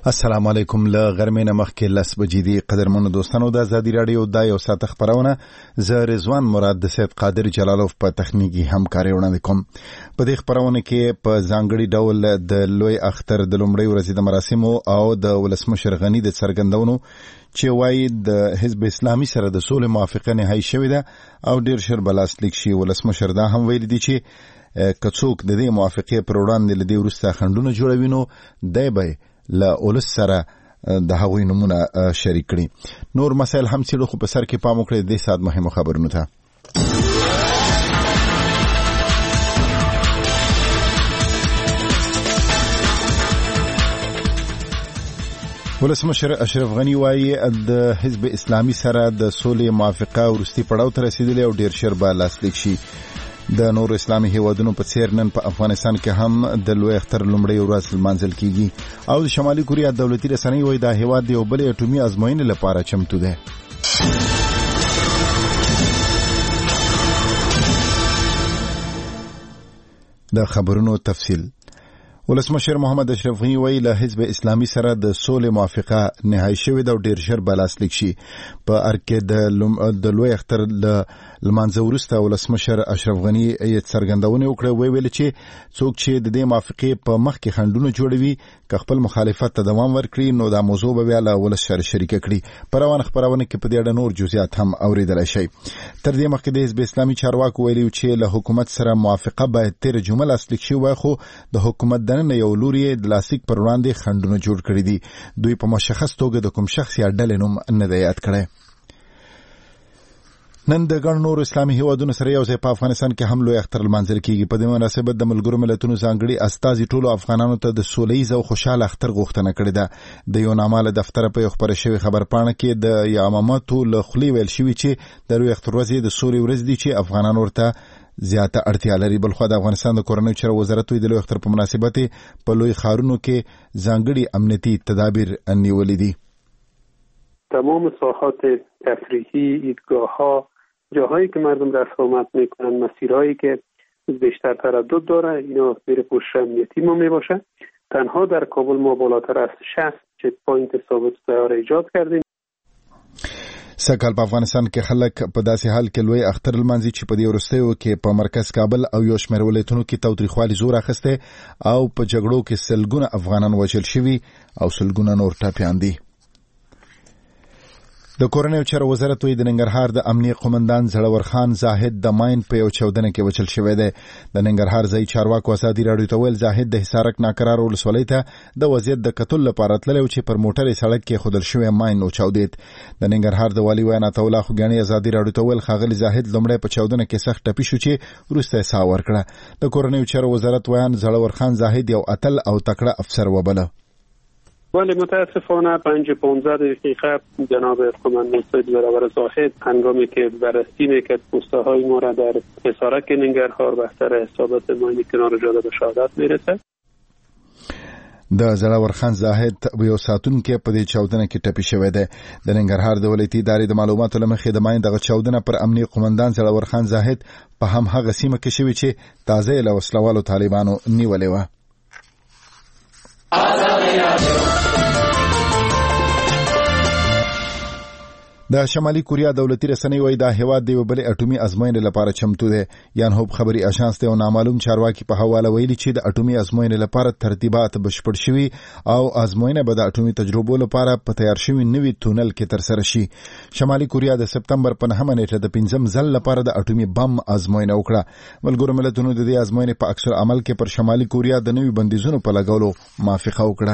السلام علیکم. له غرمې نه مخکې 10 بجې دي. قدرمنو دوستانو، د ازادي رادیو د یو ساعت خبرونه زه رضوان مراد د سید قادر جلالوف په تخنیکی همکاري وړاندې کوم. په دې خبرونه کې په ځانګړي ډول د لوی اختر د لومړۍ ورځې د مراسمو او د ولسمشر غنی د څرګندونو چې وایي د حزب اسلامي سره د سولې موافقه نهایی شوې ده او ډیر شر بلاسلیک شي. ولسمشر دا هم ویلي دي چې کڅوک د دې موافقې پر وړاندې لدی ورسته خندونه جوړوي نو دی به له اولس سره د هغوی نمونه شریک کړي. نور مسایل هم څیړو، خو په سر کې پام وکړئ د ساعت مهمو خبرونو ته. ولسمشر اشرف غنی وایي د حزب اسلامي سره د سولې موافقه وروستي پړاو ته رسیدلې او ډیر شر به لاسلیک شي. د نور اسلامي هیوادونو په څیر نن په افغانستان کې هم د لوی اختر لومړۍ ورځ لمانځل کیږي او د شمالي کوریا دولتي رسنۍ وایي دا هیواد د یو بل اټومي ازموینې لپاره چمتو دی. د خبرونو تفصیل. ولسمشر محمد اشرف غنی وایي له حزب اسلامي سره د سولې موافقه نهایی شوې ده او ډیر ژر به لاسلیک شي. په ارګ د لوی اختر د لمانځه وروسته ولسمشر اشرف غنی یې څرګندونه وکړه، ویل چې څوک چې د دې موافقې په مخ کې خنډونه جوړوي که خپل مخالفت ته دوام ورکړي نو دا موضوع به بیا له ولس سره شریک کړي. په خبرونه کې په دې اړه نور جزئیات هم اوریدل شي. تر دې مخکې د حزب اسلامي چارواکو ویلي چې له حکومت سره موافقه باید تیر جمعه لاسلیک شي، وای خو د حکومت دننه یو لوري د لاسلیک پر وړاندې خنډونه جوړ کړي دي. دوی په مشخص توګه د کوم شخص یا ډلې نوم نه دی یاد کړی. نن د ګڼ نور اسلامي هیوادونو سره یو ځای په افغانستان کې هم لوی اختر لمانځل کیږي. په دې مناسبت د ملګرو ملتونو ځانګړي استازي ټولو افغانانو ته د سولهییز او خوشاله اختر غوښتنه کړې ده. د یو نامه له دفتره په خبره شوی خبرپاڼه کې د یاماماتو له خولې ویل شوی چې د لوی اختر ورځ د سولې ورځ دی چې افغانان ورته زیاته اړتیا لري. بلخو د افغانستان د کورنیو چارو وزارت د لوی اختر په مناسبت په لوی ښارونو کې ځانګړي امنیتي تدابیر نیولې دي. تمام ساحات تفریحی، ایدگاه‌ها، جاهایی که مردم رفت آمد میکنن، مسیرهایی که بیشتر تردد داره، اینا زیر پوشش امنیتی ما میباشه. تنها در کابل ما بالاتر از 60 چک پوینت ثابت السیاره ایجاد کردیم. سکهال په افغانستان کې خلک په داسې حال کې لوی اختر لمانځي چې په دې وروستیو کې په مرکز کابل او یو شمېر ولایتونو کې تاوتریخوالي زور اخیسته او په جګړو کې سلګونه افغانان وژل شوي او سلګونه نور ټپیان دي. د کورنیو چارو وزارت د ننګرهار د امنیه قومندان زړور خان زاهد د ماین په یو چاودنه کې وچل شوی دی. د ننګرهار ځای چارواکو ازادي راډیو ته ویل زاهد د حصارک ناکرار ولسوالۍ ته د وضعیت د کتل لپاره تللی چې پر موټر سړک کې خودل شوی ماین او چاودید. د ننګرهار د والی وینا تولا خوګانی ازادي راډیو ته ویل خاغلی زاهد لومړی په چاودنه کې سخت ټپي شو چې وروسته ساه ورکړه. د کورنیو چارو وزارت ویان زړور خان زاهد یو اتل او تکړه افسر وبله. ولی متاسفانه 5-15 دقیقه جناب قومندان سید زړور زاهد هنگامی که بررسی میکرد پوسته‌های ما را در حصارک ننگرهار به اثر اصابت ماین کنار جاده به شهادت میرسد. د زړور خان زاهد یو ساتونکو په دې چاودنه کې ټپي شوی دی. د ننګرهار د ولایتي ادارې د معلوماتو لمخې د ماین دغه چاودنه پر امنیه قومندان زړور خان زاهد په هم هغه سیمه کې شوی چې تازه له وسلوالو طالبانو نیولې و. د شمالي کوریا دولتي رسنۍ وایي دا هیواد د یو بل اټومي ازموینې لپاره چمتو دی. یان هوب خبري اژانس ته نامعلوم چارواکي په حواله ویلي چې د اټومي ازموینې لپاره ترتیبات بشپړ شوي او ازموینه به د اټومي تجربو لپاره په تیار شوي نوي تونل کې ترسره شي. شمالي کوریا د سپتمبر په 9 نیټه د 5م ځل لپاره د اټومي بم ازموینه وکړه. ملګرو ملتونو د دې ازموینې په عکس العمل کې پر شمالي کوریا د نوي بندیزونو په لګولو موافقه وکړه.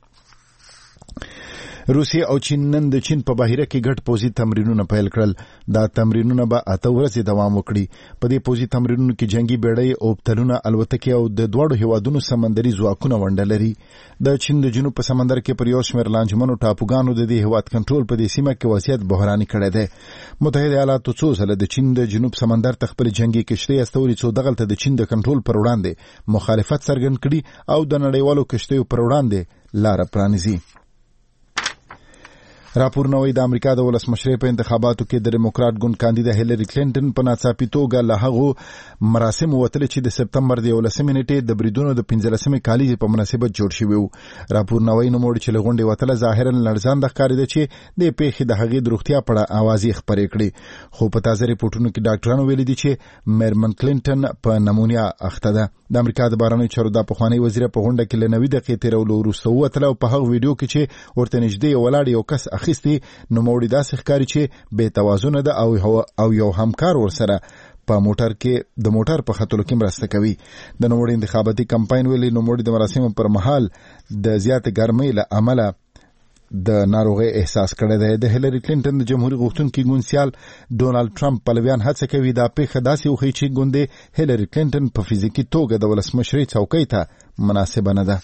روسیه او چین نن د چین په بحیره کې ګډ پوځي تمرینونه پیل کړل. دا تمرینونه به 8 ورځې دوام وکړي. په دې پوځي تمرینونو کې جنگي بیړۍ او بتلونه الوتکې او د دوړو هیوادونو سمندري ځواکونه ونډه لري. د چین د جنوب په سمندر کې پر یو شمېر لانجمنو ټاپوګانو د دې هیواد کنټرول په دې سیمه کې وضعیت بحراني کړی دی. متحده ایالاتو څو ځله د چین د جنوب سمندر ته خپل جنگي کشتۍ استولې څو دغلته د چین د کنټرول پر وړاندې مخالفت څرګند کړي او د نړیوالو کشتیو پر وړاندې لار پرانیزي. راپورونه وايي د امریکا د ولسمشرۍ په انتخاباتو کې د ډیموکرات ګوند کاندیدا هیلری کلینټن په ناڅاپي توګه له هغو مراسمو وتلي چې د سپتمبر د 11 نیټې د بریدونو د 15 کالیزې په مناسبت جوړ شوي وو. راپورونه وايي نوموړي چې له غونډې وتله ظاهرا لړزانده ښکارېده چې د پیښې د هغې د روغتیا په اړه اوازې خپرې کړې، خو په تازه ریپورټونو کې ډاکټرانو ویلي دي چې میرمن کلینټن په نمونیا اخته ده. د امریکا د بهرنیو چارو د پخوانی وزیر په غونډه کې له 90 دقیقې تیرولو وروسته ووتله او په هغه ویډیو کې چې ورته نږدې ولاړ یو کس اخیستی نوموړي داسې ښکاري چې بې توازنه ده او یو همکار ورسره په موټر کې د موټر په خطلو کې مرسته کوي. د نوموړي انتخاباتي کمپاین ویلي نوموړي د مراسمو پر مهال د زیاتې ګرمۍ له امله د ناروغۍ احساس کړی دی. د هیلری کلینټن د جمهوریت غوښتونکي ګوند سیال ډونالد ټرمپ پلویان هڅه کوي دا پیښه داسې وښيي چې ګوند هیلری کلینټن په فزیکي توګه د ولسمشرۍ څوکۍ ته مناسبه نه ده.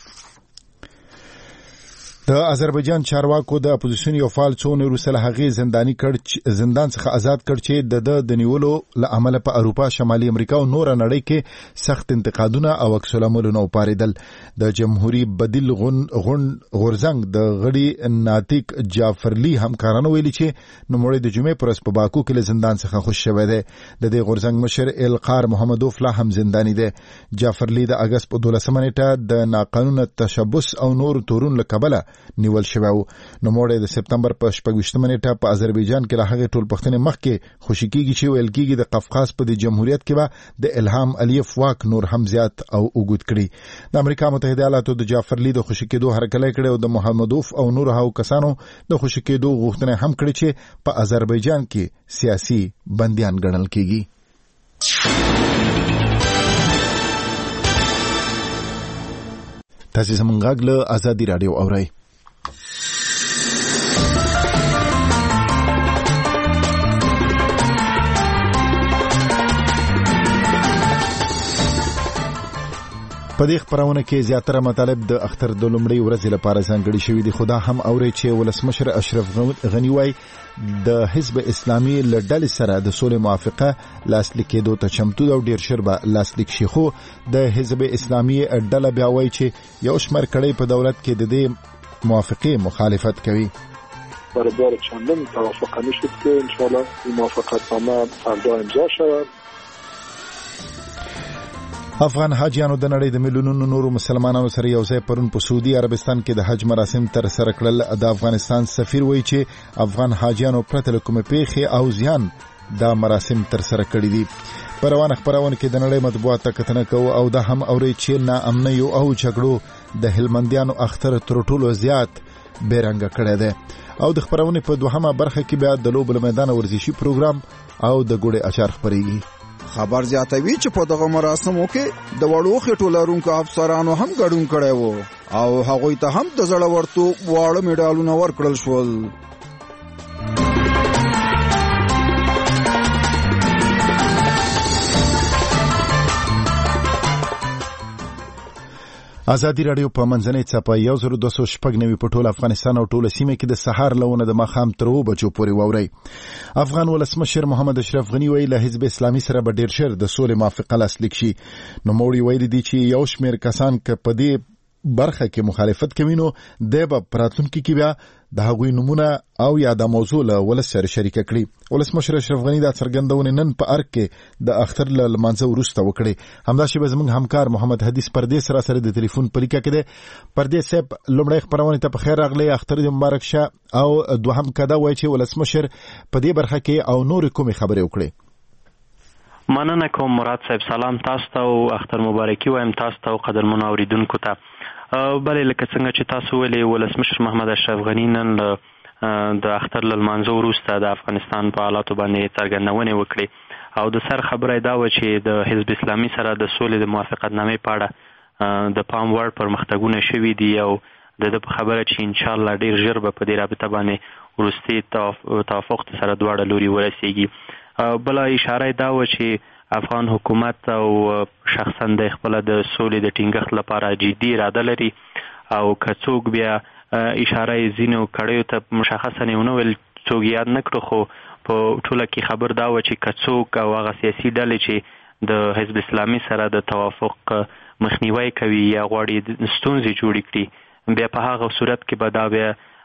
د آذربایجان چارواکو د اپوزیسیون یو فعال څو ورځې وروسته له هغې زندان څخه آزاد کړ چې د نیولو له امله په اروپا، شمالي امریکا او نوره نړۍ کې سخت انتقادونه او عکس العملونه وپارېدل. د جمهوری بدیل غورزنګ د غړي ناتیک جعفرلی همکارانو ویلي چې نوموړی د جمعې پر ورځ په باکو کې له زندان څخه خوشی شوی دی. د دې غورزنګ مشر القار محمدوف لا هم زنداني دی. جعفرلی د اگست په 12 نیټه د ناقانونه تشبث او نور تورون له کبله نیول شوی و. نوموړی د سپتمبر په 26 نیټه په آذربایجان کې له هغې ټول پښتنې مخکې خوشي کېږي چې ویل کېږي د قفقاز په د جمهوریت کې به د الهام الیف واک نور هم زیات او اوږد کړي. د امریکا متحده ایالاتو د جعفرلی د خوشي کېدو هرکلی کړی او د محمدوف او نور هغو کسانو د خوشي کېدو غوښتنه هم کړې چې په آذربایجان کې سیاسي بندیان ګڼل کېږي. تاسو زموږ غږ له آزادي رادیو اورئ. په دې خبرونه کې زیاتره مطالب د اختر د لومړۍ ورځې لپاره ځانګړي شوي دي، خو دا هم اوري چې ولسمشر اشرف غنی وايي د حزب اسلامي له ډلې سره د سولې موافقه لاسلیک کېدو ته چمتو ده او ډیر ژر به لاسلیک شي. خو د حزب اسلامي ډله بیا وايي چې یو شمېر کړۍ په دولت کې د دې موافقه مخالفت کوي. برابر چندان توافق نشد که انشاءالله این موافقت نامه فردا امضا شود. افغان حاجیانو د نړۍ د میلیونونو نورو مسلمانانو سره یو ځای پرون په سعودي عربستان کې د حج مراسم تر سره کړل. د افغانستان سفیر وایي چې افغان حاجیانو پرته له کومې پیښې او زیان دا مراسم تر سره کړي دي. په روانه خبرونه کې د نړۍ مطبوعات ته کتنه کوو او دا هم اوري چې ناامنۍ او جګړو د هلمندیانو اختر تر ټولو زیات بیرنګ کړی دی. او د خبرونه په دوهمه برخه کې بیا د لوبل میدان ورزشي پروګرام او د ګوړې اچار خبرېږي. خبر زیاتوي چې په دغه مراسمو کې د وړو خېټو لرونکو افسرانو هم ګډون کړی وو او هغوی ته هم د زړورتوب واړه میډالونه ورکړل شول. آزادي رادیو په منځنۍ څپه 1290 په ټول افغانستان او ټول سیمه کې د سحر لونه د ماښام تر 2 بجو پورې واوري. افغان ولسمشر محمد اشرف غنی ویلي له حزب اسلامي سره به ډیر ژر د سولې موافقه لاسلیک شي. نوموړي ویلي دي چې یو شمېر کسان که په دې برخه کې مخالفت کوي نو د به پراتونکو کې بیا د هغوی نمونه او یا د موضوع له ولس سره شریکه کړي. ولسمشر اشرف غنی دا څرګندونه نن په ارګ کې د اختر له لمانځه وروسته وکړي. همداسې به زموږ همکار محمد حدیث پردیس سره د ټلیفون په لیکه کې دی. پردیس صاحب لومړی خبرونه ته په خیر راغلی، اختر دې مبارک شه، او دوهم کدا وایي چې ولسمشر په دې برخه کې او نور کومې خبرې وکړي. مننه کوم مراد صاحب، سلام تاسو ته او اختر مبارکي وایم تاسو ته او قدرمنو اوریدونکو ته. بلې لکه څنګه چې تاسو ویلي ولسمشر محمد اشرف غنی نن د اختر له لمانځه وروسته د افغانستان په حالاتو باندې څرګندونې وکړې او د سر خبره دا و چې د حزب اسلامي سره د سولې د موافقتنامې په اړه د پام وړ پرمختګونه شوي دي او د په خبره چې انشاءالله ډیر ژر به په دې رابطه باندې وروستي توافق سره دواړه لوري ورسیږي. بله اشاره دا و چې افغان حکومت او شخصا د خپل د سولې د ټینګښت لپاره جدي اراده لري او که څوک بیا اشاره ځینو کړیو ته مشخصا نه ویل څوک یاد نه کړو، خو په ټوله کې خبر دا و چې که څوک او هغه سیاسي ډلې چې د حزب اسلامي سره د توافق مخنیوي کوي یا غواړي ستونزې جوړې کړي، بیا په هغه صورت کې به دا بیا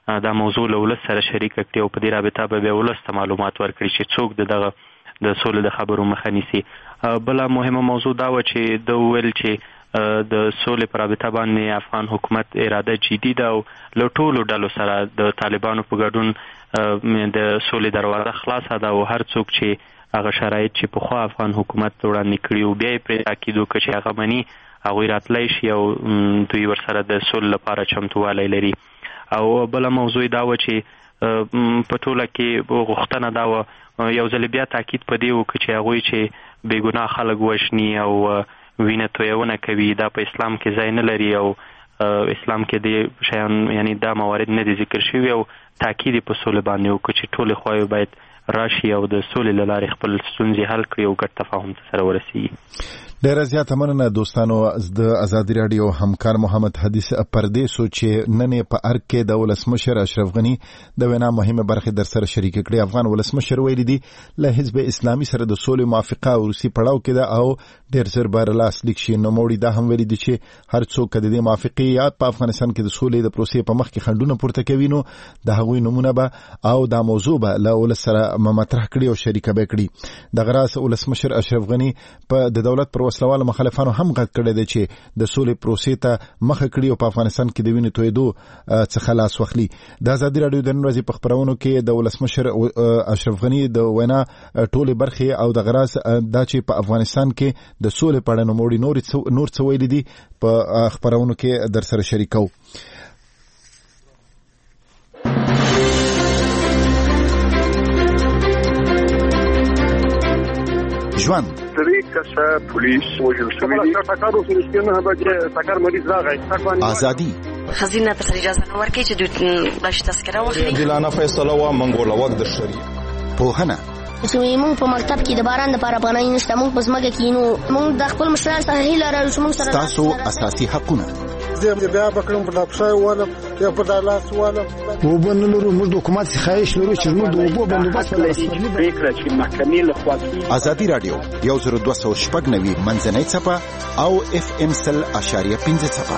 دا موضوع له ولس سره شریک کړي او په دې رابطه به ولس ته معلومات ورکړي چې څوک د سولې د خبرو مخه نیسي. بله مهمه موضوع دا و چې د ویل چې د سولې په رابطه باندې افغان حکومت اراده جدي ده او له ټولو ډلو سره د طالبانو په ګډون د سولې دروازه خلاصه ده او هر څوک چې هغه شرایط چې پخوا افغان حکومت وړاندې کړي او بیا یې پرې تاکید وکړي چې هغه مني هغوی راتلی شي او دوی ورسره د سولې لپاره چمتووالی لري. او بله موضوع دا و چې په ټوله کې غوښتنه دا و یو ځل بیا تاکید په دې وکړي چې هغوی چې بېګناه خلک وژني او وینه تویونه کوي دا په اسلام کې ځای نه لري او اسلام کې د شیان یعنی دا موارد نه دي ذکر شوي او تاکید په سولې باندې وکړي چې ټولې خواوې باید راشي او د سولې له لارې خپل ستونزې حل کړي او ګډ تفاهم ته سره ورسیږي. ډیره زیاته مننه دوستانو. د ازادي راډیو همکار محمد حدیث پردیسو چې نن په ارګ کې د ولسمشر اشرف غنی د وینا مهمه برخه در سره شریک کړي. افغان ولسمشر ویلي دي له حزب اسلامي سره د سولې موافقه او روسي پړاو کې ده او ډیر زر بار لاس لیک شي. نو موړي دا هم ویلي دي چې هر څوک د دې موافقه یا په افغانستان کې د سولې د پروسې په مخ کې خنډونه پورته کوي نو د هغوی نمونه به او دا موضوع به له ولس سره مطرح کړي او شریک به کړي. د غراس ولسمشر اشرف غنی په د دولت پر وسلوال مخالفانو هم غږ کړی دی چې د سولې پروسې ته مخه کړي او په افغانستان کې د وینې تویدو څخه لاس واخلي. د ازادي راډیو د نن ورځې په خپرونو کې د ولسمشر اشرف غنی د وینا ټولې برخې او د غراس دا چې په افغانستان کې د سولې په اړه نوموړي نور څه ویلي دي په خپرونو کې در سره شریکو. ژوند پولیس وژل شوی دي ټاکارو سره به ټاکار مریض راغی ازادي خزینه ته اجازه نه ورکړي چې دوی باش تذکره واخلي. دلانه فیصله وا منګول وخت د شری پوهنه چې موږ په مکتب کې د باران لپاره پناه نشته موږ په ځمکه کې نو موږ د خپل مشران سره هیله لرو چې موږ سره تاسو اساسي حقونه زه بیا بکړم په لپښای واله یا په دالاس واله وبنلرو موږ د حکومت خواهش لرو چې موږ د وبو بندوبست پریکړه چې محکمې له خوا ازادي راډیو 102.9 منځنۍ څپه او FM 100.5 څپه.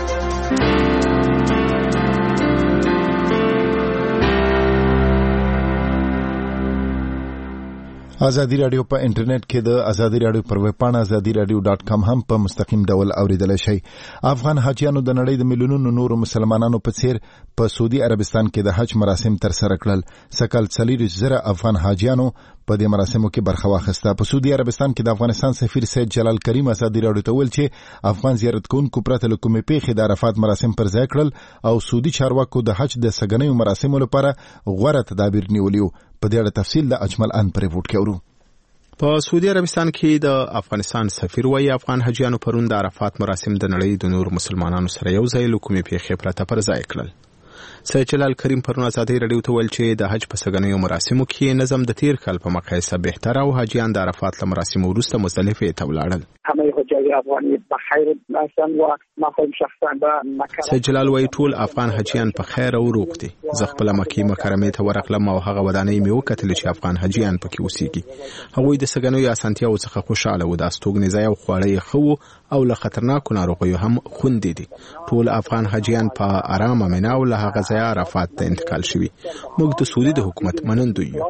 ازادي راډیو په انټرنیټ کې د ازادي راډیو پر ویب پاڼه azadiradio.com هم په مستقیم ډول اوریدلای شئ. افغان حاجیانو د نړۍ د میلیونونو نورو مسلمانانو په څیر په سعودي عربستان کې د حج مراسم تر سره کړل. سکل 40,000 افغان حاجیانو په دې مراسمو کې برخه واخیسته. په سعودي عربستان کې د افغانستان سفیر سید جلال کریم ازادي راډیو ته ویل چې افغان زیارت کوونکو پرته له کومې پیښې د عرفات مراسم پر ځای کړل او سعودي چارواکو د حج د سګنیو مراسمو لپاره غوره تدابیر نیولیو. په دې اړه تفصیل د اجمل ان پر ریپورت کې اورو. په سعودي عربستان کې د افغانستان سفیر وایي افغان حاجیانو پرون د عرفات مراسم د نړۍ د نور مسلمانانو سره یو ځای له کومې پیښې پرته پر ځای کړل. سید جلال کریم پرون ازادي راډیو ته ویل چې د حج په سګنیو مراسمو کې نظم د تیر کال په مقایسه بهتر او حاجیان د عرفات له مراسمو وروسته مزدلفه ته ولاړل. همه حجاج افغانی بخیر هستند و ما خودم شخصا به مکه. سید جلال وایي ټول افغان حاجیان په خیر او روغ دي. زه خپل مکه مکرمه ته ورغلم او هغه ودانۍ مې وکتل چې افغان حاجیان پکې اوسېږي. هغوی د سګنیو اسانتیاو څخه خوشاله و. د استوګنې ځای او خواړه خو او له خطرناکو ناروغیو هم خوندې دي. ټول افغان حاجیان په آرامه منا او له هغه ځای عرفات ته انتقال شوي. موږ د سعودي د حکومت منندوی یو.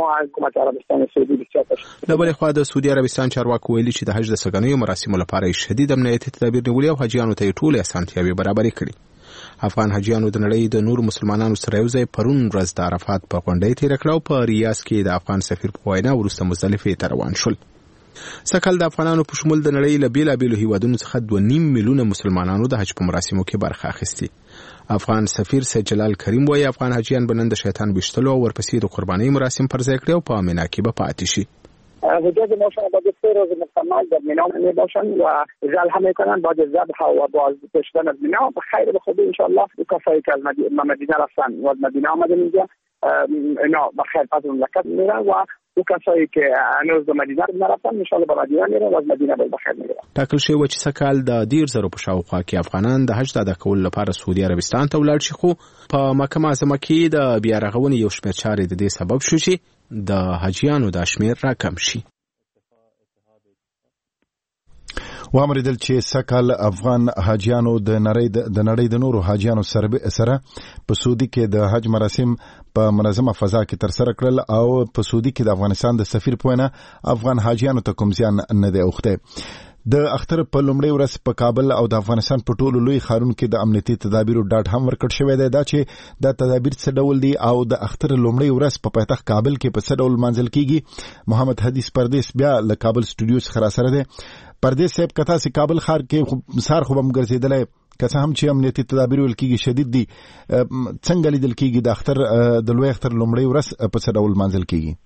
له بلې خوا د سعودي عربستان چارواکو ویلي چې د حج د سګنیو مراسمو لپاره شدید امنیتي تدابیر نیولي او حاجیانو ته ټولې اسانتیاوې برابرې کړي. افغان حاجیانو د نړۍ د نور مسلمانانو سره یو ځای پرون ورځ د عرفات په غونډۍ تېره کړه او په ریاض کې د افغان سفیر په وینا وروسته مزدلفې ته روان شول. سکل د افغانانو په شمول د نړۍ له بیلابیلو هیوادونو څخه 2.5 میلیونه مسلمانانو د حج په مراسمو کې برخه اخیستې. افغان سفیر سید جلال کریم وایي افغان حاجیان به نن د شیطان ویشتلو او ورپسې د قربانۍ مراسم پر ځای کړي او په مینا کې به پاتې شي. حجاج ما شاء الله 3 روز مکمل در مینا میباشند و زلحه میکنند بعد ذبح و باز داشتن از مینا بخیر به خود ان شاء الله کسایی که از مدینه رفتن و از مدینه آمدن اینجا اینا بخیر پس مملکت میرن و او کسایی که هنوز د مدینه نرفتن ان شاء الله به مدینه میرن و از مدینه به بخیر میرن. ټاکل شوی و چې سکال د 10,000 په شاوخوا کې افغانان د حج د ادا کولو لپاره سعودي عربستان ته ولاړ شي خو په مکه معظمه کې د بیا رغونې یو شمېر چارې د دې سبب شو چې د حاجیانو د شمېر راکم شي. وامریدل چې سکهال افغان حاجیانو د نړۍ د نورو حاجیانو سره په سعودي کې د حج مراسم په منظمه فضا کې ترسره کړل او په سعودي کې د افغانستان د سفیر په وینا افغان حاجیانو ته کوم زیان نه دی اوخته. د اختر په لومړۍ ورځ په کابل او د افغانستان په ټولو لوی ښارونو کې د امنیتي تدابیرو ډاډ هم ورکړ شوی دی. دا چې د تدابیر څه ډول دي او د اختر لومړۍ ورځ په پایتخت کابل کې په څه ډول منځل کیږي. محمد حدیث پردیس بیا له کابل سټوډیو څخه را سره دی. پردیس صاحب کته سي کابل ښار کې سار خو هم ګرځیدلای که هم چې امنیتي تدابیر ول کیږي شدید دي څنګه لیدل کیږي د اختر د لوی اختر لومړۍ ورځ په څه ډول منځل کیږي؟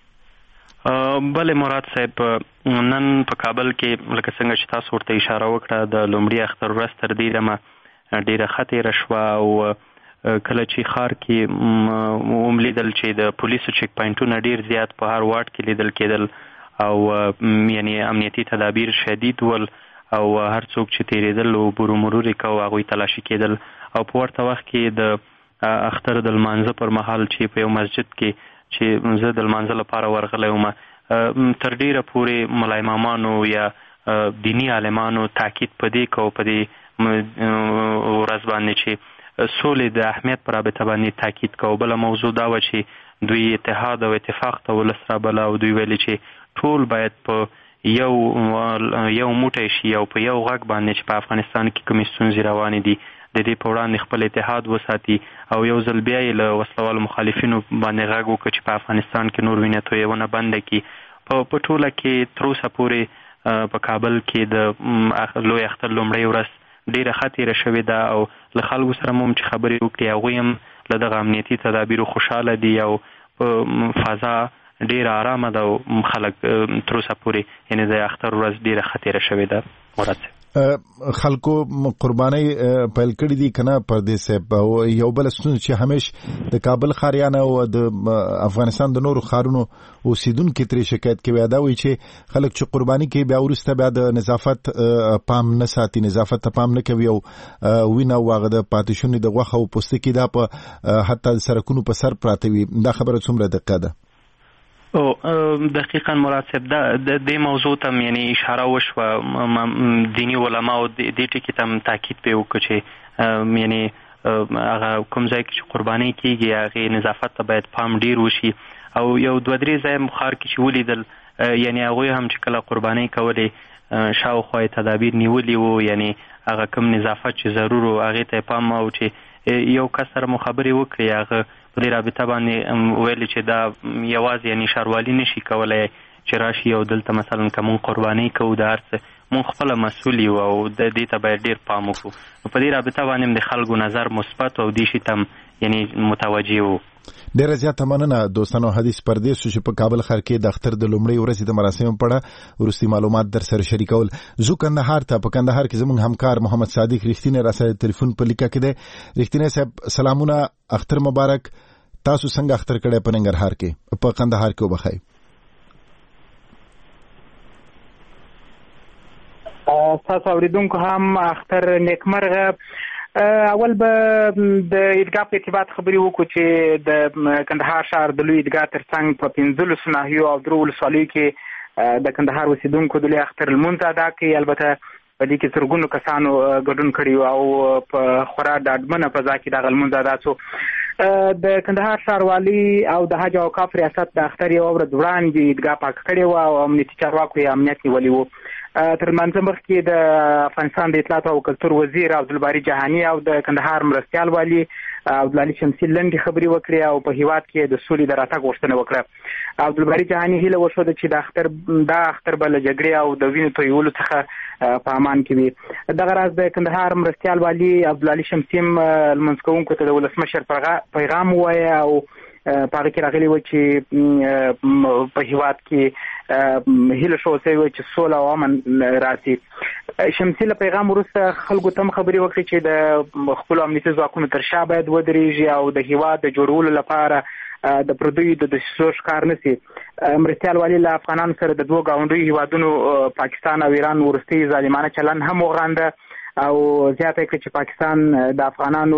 بله مراد صاحب نن په کابل کې لکه څنګه چې تاسو ورته اشاره وکړه د لومړي اختر ورځ تر دې دمه ډیره ښه رشوه او کله چې ښار کې وملیدل چې د پولیسو چیک پاینټونه ډیر زیات په هر واټ کې لیدل کېدل او یعنی امنیتي تدابیر شدید ول او هر څوک چې تیریدل او مرور کوي هغه تلاشي کېدل او په ورته وخت کې د اختر د لمانځه پر مهال چې په یو مسجد کې چې زه د لمانځه لپاره ورغلی وم تر ډیره پورې ملا امامانو یا دینی عالمانو تاکید په دې کو په دې ورځ باندې چې سولې د اهمیت پر رابطه باندې تاکید کو. بل موضوع دا و چې دوی اتحاد او اتفاق ته ولسره بل او دوی ویلي چې ټول باید په یو موټی شي او په یو غږ باندې چې په افغانستان کې کومې ستونزې روانې دي د دې په وړاندې خپل اتحاد وساتي او یو ځل بیا یې له وسلوالو مخالفینو باندې غږ وکړي چې په افغانستان کې نور وینې تویونه بنده کړي. په ټوله کې تر اوسه پورې په کابل کې د لوی اختر لومړۍ ورځ ډیره ښه تېره شوې ده او له خلکو سره مو چې خبرې وکړي هغوی هم له دغه امنیتي تدابیرو خوشحاله دي او په فضا ډیر آرامه ده او خلک تر اوسه پورې یعنې د اختر ورځ ډیره ښه تېره شوې ده. مراد خلکو قرباني پیل کړی دي کنه پردیس صاحب یو بل ستونزه چې همیش د کابل ښاریان او د افغانستان د نورو ښارونو اوسیدونکو ترې شکایت کوي دا وایي چې خلک چې قرباني کوي بیا وروسته بیا د نظافت پام نه ساتي نظافت ته پام نه کوي او وینه واغه د پاتې شونې د غوښه او پوستکي دا په حتی سرکونو په سر پراته وي. دا خبره څومره دقیقه ده؟ دقیقاً مراد صاحب د دې موضوع ته یعنی اشاره وشوه دینی علما او د ټکي ته تاکید په وکړي چې یعنی هغه کوم ځای کې چې قرباني کیږي هغه نظافت ته باید پام ډیر وشي او یو دوه درې ځای مخار کې چې ولیدل یعنی هغه هم چې کله قرباني کولې شاوخوا تدابیر نیولي وو یعنی هغه کوم نظافت چې ضرور هغه ته پام او چې یو کس سره مخابري وکړي هغه په دې رابطه باندې ویل چې دا یوازې یعنی ښاروالي نشي کولای چې راشي او دلته مثلا کوم قرباني کوو د هر څه مونږ خپل مسؤل یو او د دې ته باید ډیر پام وکړو. په دې رابطه باندې د خلکو نظر مثبت او دې شي تم یعنی متوجه وو. ډیره زیاته مننه دوستانو. حدیث پردیس چې په کابل ښار کې د اختر د لومړۍ ورځې د مراسمو په اړه ورستي معلومات در سره شریکول. زو کندهار ته په کندهار کې زموږ همکار محمد صادق رښتینی را سره ټلیفون په لیکه کې دی. رښتینی صاحب سلامونه، اختر مبارک. تاسو څنګه اختر کړی په ننګرهار کې په کندهار کې وبخای؟ تاسو اوریدونکو هم اختر نیکمرغه. اول به د عیدګاه په ارتباط خبرې وکړو چې د کندهار ښار د لوی عیدګاه ترڅنګ په 15 ناحیو او 3 ولسوالیو کې د کندهار اوسیدونکو د لوی اختر لمونځ ادا کوي. البته په دې کې څرګونو کسانو ګډون کړی او په خورا ډاډمنه فضا کې دغه لمونځ ادا شو. د کندهار ښاروالي او د حج او اوقاف ریاست د اختر یو ورځ وړاندې عیدګاه پاکه کړې وه او امنیتي چارواکو یې امنیت نیولی و. تر لمانځه مخکې د افغانستان د اطلاعات او کلتور وزیر عبدالباري جهاني او د کندهار مرستیال والي عبدالعلي شمسي لنډې خبرې وکړې او په هیواد کې د سولې د راتګ غوښتنه وکړه. عبدالباري جهاني هیله وښوده چې دا اختر به له جګړې او د وینو تویولو څخه په امان کې وي. دغه راز د کندهار مرستیال والي عبدالعلي شمسي لمونځ کوونکو ته د ولسمشر پیغام ووایه او په هغه کې راغلي و چې په هیواد کې هیله شوی وه چې سوله او امن راسي. شمسي له پیغام وروسته خلکو ته خبرې وکړي چې د خپلو امنیتي ځواکونو تر شا باید ودرېږي او د هیواد د جوړولو لپاره د پردیو د دسیسو ښکار نه سي. مرستیال والي له افغانانو سره د 2 ګاونډیو هیوادونو پاکستان او ایران وروستي ظالمانه چلن هم وغانده او زیاته کړه چې پاکستان د افغانانو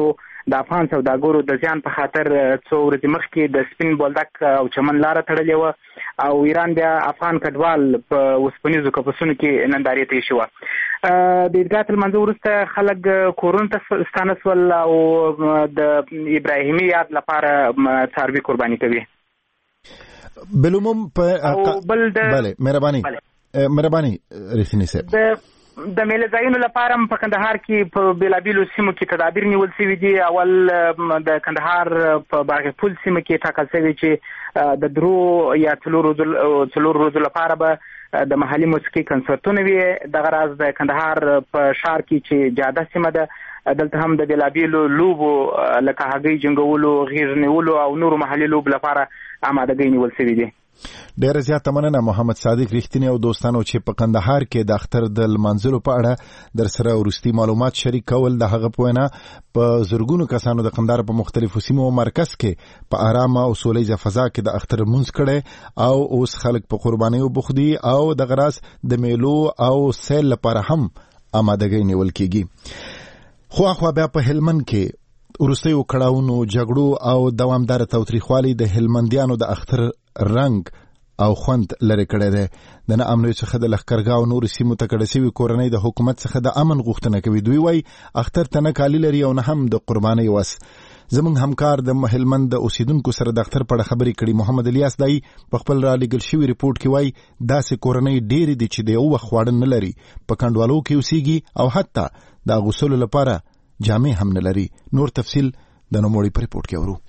د افغان سوداګرو د ځان په خاطر څو ورځې مخکې د سپین بولدک او چمن لاره تړلې وه او ایران بیا افغان کډوال په اوسپنیزو کپسونو کې نندارې ته ایښې وه. د عیدګاه لمانځه وروسته خلک کورونو ته ستانه سول او د ابراهیمي یاد لپاره څاروي قرباني کوي. بالعموم بله مهرباني رښتینی صاحب د میله ځایونو لپاره په کندهار کې په بیلابیلو سیمو کې تدابیر نیول شوي دي. اول د کندهار په باغ پول سیمه کې ټاکل شوی چې د 3 یا 4 ورځو لپاره به د محلي موسیقي کنسرتونه وي. دغه راز د کندهار په ښار کې چې جاده سیمه ده دلته هم د بیلابیلو لوبو لکه هګۍ جنګولو، غیږ نیولو او نورو محلي لوبو لپاره آمادګۍ نیول شوي دي. ډیره زیاته مننه محمد صادق رښتینی او دوستانو چې په کندهار کې د اختر د لمانځلو په اړه در سره وروستي معلومات شریک کول. د هغه په وینا په زرګونو کسانو د کندهار په مختلفو سیمو او مرکز کې په آرامه او سولیزه فضا کې د اختر لمونځ کړي او اوس خلک په قربانیو بوخت دي او د غراس د میلو او سیل لپاره هم آمادګۍ نیول کیږي. خو بیا په هلمند کې وروستیو کړاوونو، جګړو او دوامدار تاوتریخوالي د هلمندیانو د اختر رنگ او خوند لري کړی دی. د نه امنیت څخه د لښکرګاه او نورو سیمو ته کډه شوي کورنۍ د حکومت څخه د امن غوښتنه کوي. دوی وایي اختر ته نه کالي لري او نه هم د قربانۍ وس. زموږ همکار د هلمند د اوسیدونکو سره د اختر په اړه خبرې کړي. محمد الیاس دای په خپل رالیږل شوي ریپورت کې وایي داسې کورنۍ ډېرې دي چې د یو وخت خواړه نه لري، په کنډوالو کې اوسیږي او حتی د اغوستلو لپاره جامې هم نه لري. نور تفصیل د نوموړي په ریپورت کې اورو.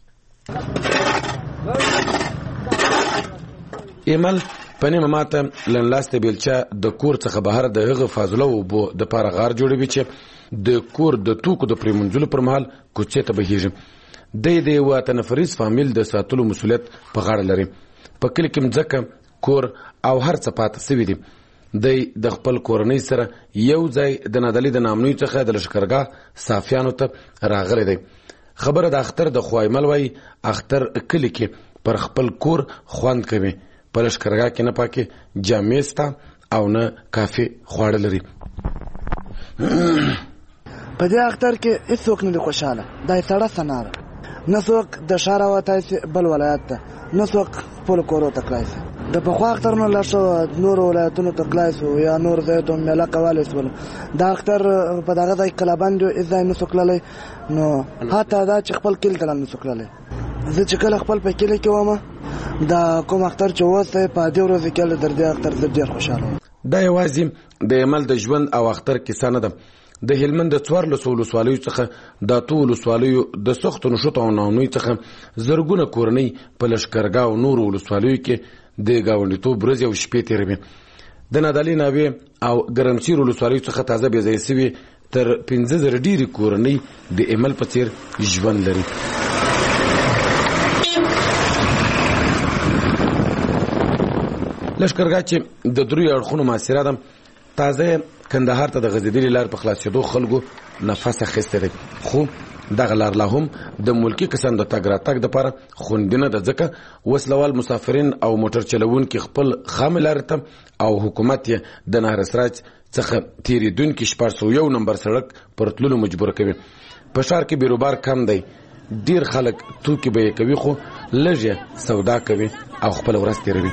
ایمل پنیمه ماته لنلاسته بیلچه د کور څخه بهر د هغه فاضله اوبو د پاره غار جوړوي چې د کور د توکو د پریمنځلو پر مهال کوڅې ته بهیږي. د یو تنفریز فامیل د ساتلو مسولیت په غاړه لري. په کلی کې مځکه، کور او هر څه پاتې سوي دي. د خپل کورنۍ سره یو ځای د نادلي د نامنوي څخه د لښکرګاه صافیانو ته راغلی دی. خبره د اختر د خوایمل وایي اختر کلی کې پر خپل کور خوند کوي. په لښکرګاه کې نه پاکې جامې سته او نه کافي خواړه لري. په دې اختر کې هیڅوک نه دی خوشحاله. دا یې سړه سنا ده. نه څوک د ښار راوتی سي بل ولایت ته، نه څوک خپلو کورو ته تللی سي. د پخوا اخترونه لا ښه نورو ولایتونو ته تللی سو یا نور ځایو ته میله کولی سول. دا اختر په دغه ځای کې کلابند یو هېڅ ځای نه سو تللی، نو حتی دا چې خپل کلي ته هم نه سو تللی. زه چې کله خپل په کلي کې وم دا کوم اختر چې اوس دی په دې ورځې کې در دې اختر زه ډېر خوشحاله وم. دا یوازې د عمل د ژوند او اختر کیسه نه ده. د هلمند د 14 ولسوالیو څخه د 8 ولسوالیو د سختو نشوتو او ناامنۍ څخه زرګونه کورنۍ په لښکرګاه او نورو ولسوالیو کې د ګاونډیتوب ورځې او شپې تېروي. د نادعلي ناوې او ګرمسیر ولسوالیو څخه تازه بېځایه سوي تر 15,000 ډېرې کورنۍ د عمل په څېر ژوند لري. لښکرګاه چې د دریو اړخونو محاصره ده، تازه کندهار ته د غځېدلې لار په خلاصېدو خلکو نفس اخیستی دی. خو دغه لار لا هم د ملکي کسانو د تګ راتګ دپاره خوندي نه ده، ځکه وسلوال مسافرین او موټر چلوونکي خپل خامې لارې ته او حکومت یې د نهر سراج څخه تېرېدونکي 401 نمبر سړک پر تللو مجبور کوي. په ښار کې بیروبار کم دی، ډیر خلک توکي بیه کوي خو لږ سودا کوي او خپل ورځ تېروي.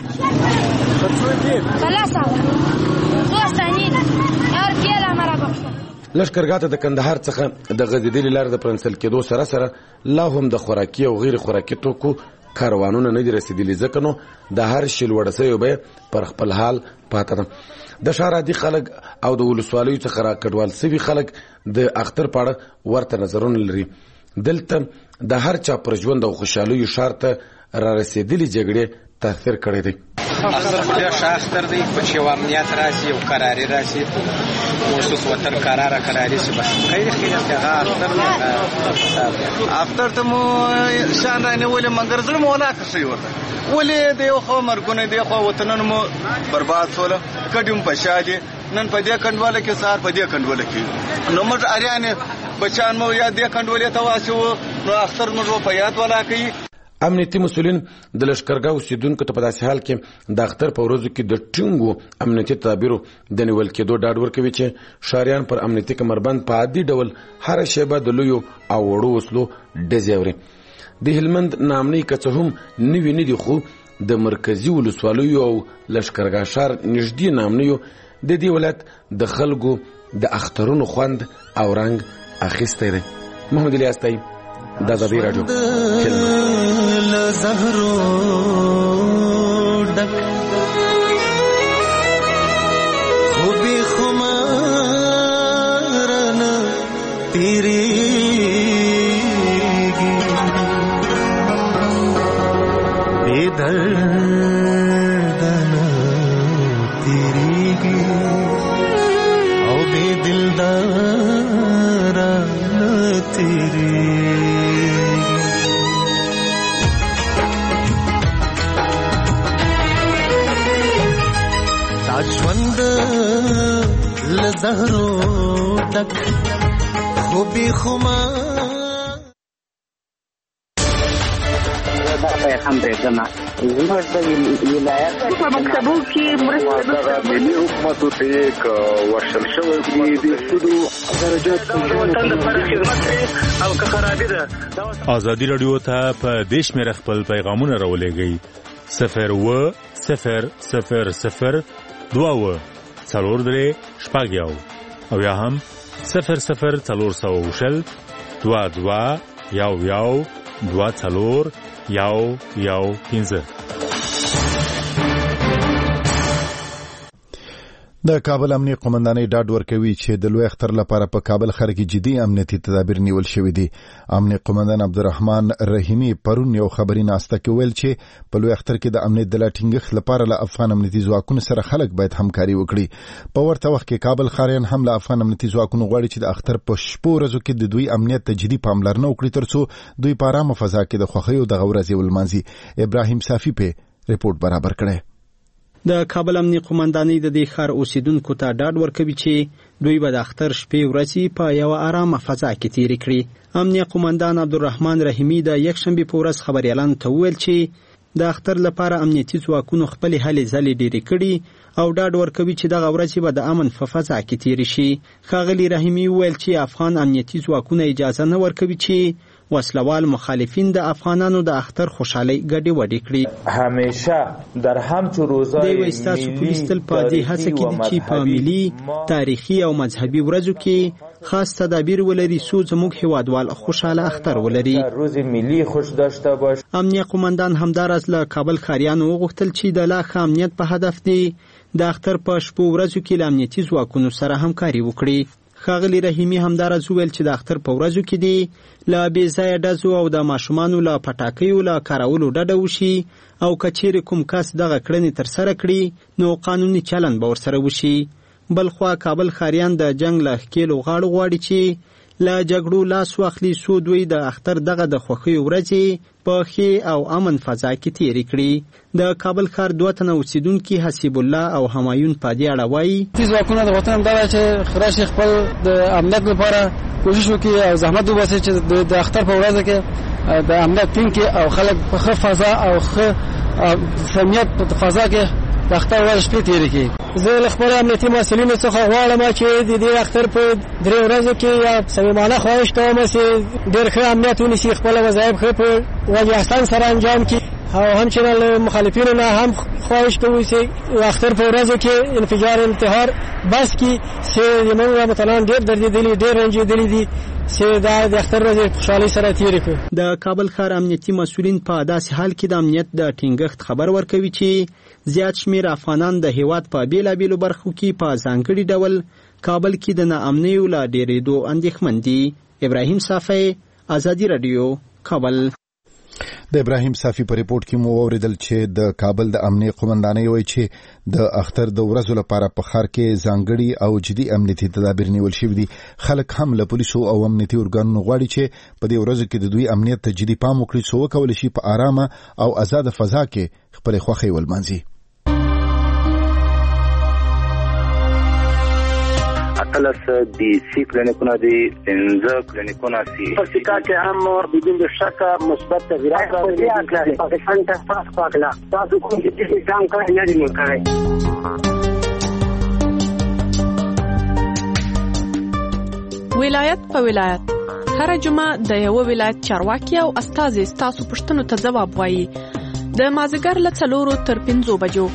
لښکرګاه ته د کندهار څخه د غځېدلې لارې د پرنسل کېدو سره سره لا هم د خوراکي او غیر خوراکي توکو کاروانونه نه دي رسېدلي، ځکه نو د هر شي لوړه سوې بیه پر خپل حال پاته ده. د ښار عادي خلک او د ولسوالیو څخه راکډوال سوي خلک د اختر په اړه ورته نظرونه لري. دلته د هر چا پر ژوند او خوشحالیو ښار ته را رسېدلې جګړې تاثیر کړی دی. اختر خو ډېر ښه اختر دی، په چې یو امنیت راشي او قراري راشي، خصوص وطن قراري شي، بس خیر هغه اختر دی. اختر ته مو شان رانیولې مګر زړه مو ونه کړی ورته، ولې د یو خو مرګونه دی خو وطنونه مو برباد سوله، کډیم په شادي نن په دې کندواله کې سار په دې کندواله کې نو موږ اریانه بچان مو یا دې کندولې ته واسو نو اختر موږ په یاد ولا کوي. امنیتي مسولین د لشکرګاه اوسیدونکو ته په داسې حال کې د اختر په ورځو کې د ټینګو امنیتي تدابیرو د نیول کېدو ډاډ ورکوي چې شاریان پر امنیتي کمربند په عادي ډول هر شیبه د لویو او وړو وسلو ډزې اوري. د هلمند نامنۍ که څه هم نوي نه دي خو د مرکزي ولسوالیو او لشکرګاه ښار نږدې نامنیو د دې ولایت د خلکو د اخترونو خوند او رنګ اخیستی دی. محمد الیاس طیب د ازادي راډیو زهرو ډک خوبي خمارن تیریږي بے دردن تیریږي او بے دلدارن تیریږي. ژوند لزهرو ډک خوبي خمار پیغام پرېږدم زموږ د ولایت په مکتبو کې مرسته ملي حکومتو ته یک ورشل شوی دی د سودو درجات وطن لپاره خدمت او که خرابي ده. ازادي راډیو ته په دیش مې خپل پیغامونه راولېږئ 02000 2 څلور درې شپږ یو او یا هم 00400 22 یو یو 2 څلور یو یو 15. د کابل امنیه قومندانۍ ډاډ ورکوي چې د لوی اختر لپاره په کابل ښار کې جدي امنیتي تدابیر نیول شوي دي. امنیه قومندان عبدالرحمن رحیمي پرون یو خبري ناسته کې ویل چې په لوی اختر کې د امنیت د لا ټینګښت لپاره له افغان امنیتي ځواکونو سره خلک باید همکاري وکړي. په ورته وخت کې کابل ښاریان هم له افغان امنیتي ځواکونو غواړي چې د اختر په شپو ورځو کې د دوی امنیت ته جدي پاملرنه وکړي ترڅو دوی په ارامه فضا کې د خوښۍ او دغه ورځې ولمانځي. ابراهیم صافي په ریپورت برابر کړی. د کابل امنیه قومندانۍ د دې ښار اوسیدونکو ته ډاډ ورکوي چې دوی به د اختر شپې ورځې په یو آرامه فضا کې تیرې کړي. امنیه قومندان عبدالرحمن رحیمي د یکشنبې په ورځ خبریالانو ته وویل چې د اختر لپاره امنیتي ځواکونو خپلې هلې ځلې ډېرې کړي او ډاډ ورکوي چې دغه ورځې به د امن په فضا کې تیرې شي. ښاغلي رحیمي وویل چې افغان امنیتي ځواکونه اجازه نه ورکوي چې وسلوال مخالفین د افغانانو د اختر خوشحالۍ ګډې وډې کړي. همیشه در همچو روزای ملي ستاسو پولیس تل په دې هڅه کې دي چې په ملي تاریخي او مذهبي ورځو کې خاص تدابیر ولري څو زموږ هیوادوال خوشحاله اختر ولري. روز ملي خوش داشته باش. امنیه قومندان همداراز له کابل ښاریانو وغوښتل چې د لا ښه امنیت په هدف دی د اختر په شپو ورځو کې له امنیتي ځواکونو سره همکاري وکړي. ښاغلي رحیمي همداراز وویل چې د اختر په ورځو کې دی له بې ځایه ډزو او د ماشومانو له پټاکیو له کارولو ډډه وشي او که چیرې کوم کس دغه کړنې ترسره کړي نو قانوني چلند به ورسره وشي. بلخوا کابل ښاریان د جنګ له ښکېلو غاړو غواړي چې له جګړو لاس واخلي څو دوی د اختر دغه د خوښیو ورځې په ښې او امن فضا کې تیرې کړي. د کابل ښار 2 تنه اوسیدونکي حسیب الله او همایون په دې اړه وایي ځواکونه د وطن دا چې خراشي خپل د امنیت لپاره کوشش وکړي او زحمت وباسي چې د اختر په ورځ کې د امنیت ټینګ کړي او خلک په ښه فضا او ښه سمیت په فضا کې د اختر ورځ شپې تیرې کړي. زه له خپلو امنیتي مسؤلینو څخه غواړم چې د دې اختر په 3 ورځو کې یا صمیمانه خواهش کوم چې ډېر ښه امنیت ونیسي، خپل وظایف ښه په وجه احسان سره انجام کړي او همچنان له مخالفینو نه هم خواهش کوو چې اختر په ورځو کې انفجار انتحار بس کړي چې زموږ وطنان ډېر دردېدلي ډېر رنجېدلي دي چې دا د اختر ورځې په خوشحالۍ سره تېرې کړو. د کابل ښار امنیتي مسؤلین په داسې حال کې د امنیت د ټینګښت خبر ورکوي چې زیات شمېر افغانان د هیواد په بېلابېلو برخو کې په ځانګړي ډول کابل کې د ناامنیو له ډېرېدو اندېښمن دي. ابراهیم صافی، ازادي راډیو، کابل. د ابراهیم صافی په ریپورت کې مو اوریدل چې د کابل د امنیه قومندانۍ وایي چې د اختر د ورځو لپاره په ښار کې ځانګړي او جدي امنیتي تدابیر نیول شوي دي. خلک هم له پولیسو او امنیتي ارګانونو غواړي چې په دې ورځو کې د دوی امنیت ته جدي پام وکړي څو وکولی شي په ارامه او آزاده فضا کې خپلې خوښۍ ولمانځي. اتلس دی سی کلینیکونه دی 15 کلینیکونه سی په سیکا کې هم بدون شک مثبت تغیرات راغلي دي. پاکستان ته تاسو پاکلا تاسو کوم چې ځان کړی نه دی مکړی. ولایت په ولایت هر جمعه د یو ولایت چارواکي او استازي تاسو پښتنو ته ځواب وایي د مازیګر له 4 تر 5 بجو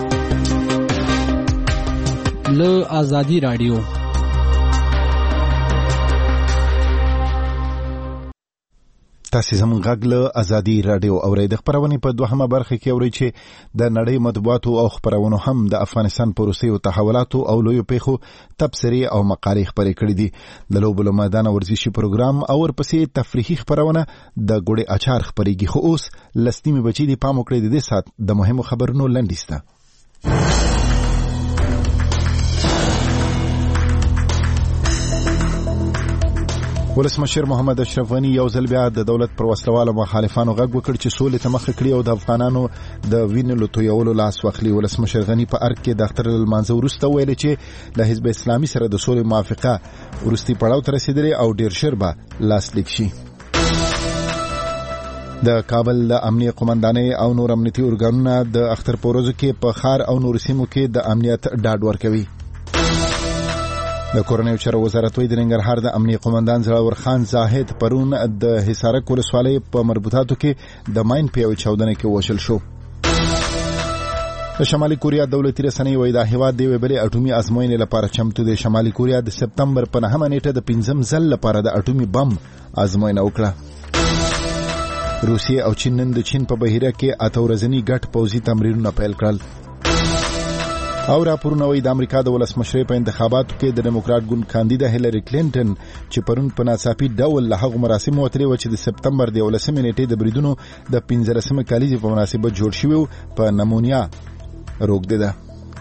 له آزادی رادیو. تاسو زموږ غږ له آزادی رادیو اورئ. د خبرونې په دوهمه برخه کې اورئ چې د نړۍ مطبوعاتو او خبرونو هم د افغانستان پروسې او تحولاتو او لویو پیښو تبصرې او مقالې خبرې کړې دي. د لوبو له میدان ورزشي پروګرام او ورپسې تفریحي خبرونه د ګوړې اچار خبرېږي. خو اوس لستیمې بچي دي پام وکړئ د دې سات د مهمو خبرونو لنډیسته. ولسمشر محمد اشرف غنی یو ځل بیا د دولت پر وسلوالو مخالفانو غږ وکړ چې سولې ته مخه کړي او د افغانانو د وینې تویولو لاس واخلي. ولسمشر غنی په ارګ کې د اختر المنځ وروسته ویل چې د حزب اسلامي سره د سولې موافقه وروستي پړاو ته رسیدلې او ډیر ژر به لاسلیک شي. د کابل د امنیه قومندانۍ او نور امنیتي ارګانونه د اختر په ورځو کې په ښار او نور سیمو کې د امنیت ډاډ ورکوي. د کورنیو چارو وزارت وایي د ننګرهار د امنیه قومندان زړور خان زاهد پرون د حصارک ولسوالۍ په مربوطاتو کې د ماین په یوه چاودنه کې وژل شو. د شمالي کوریا دولتي رسنۍ وایي دا هیواد د یوې بلې اټومي ازموینې لپاره چمتو دی. شمالي کوریا د سپتمبر په 9مه نیټه د 5م ځل لپاره د اټومي بم ازموینه وکړه. روسیې او چین نن د چین په بحیره کې 8 ورځني ګډ پوځي تمرینونه پیل کړل. او راپورونه وایي د امریکا د ولسمشرۍ په انتخاباتو کې د ډیموکراټ ګوند کاندیده هیلری کلینټن چې پرون په ناڅاپي ډول له هغو مراسمو وتلې وه چې د سپتمبر د 11مې نیټې د بریدونو د 15مې کلیزې په مناسبت جوړ شوي و په نمونیا روږدې ده.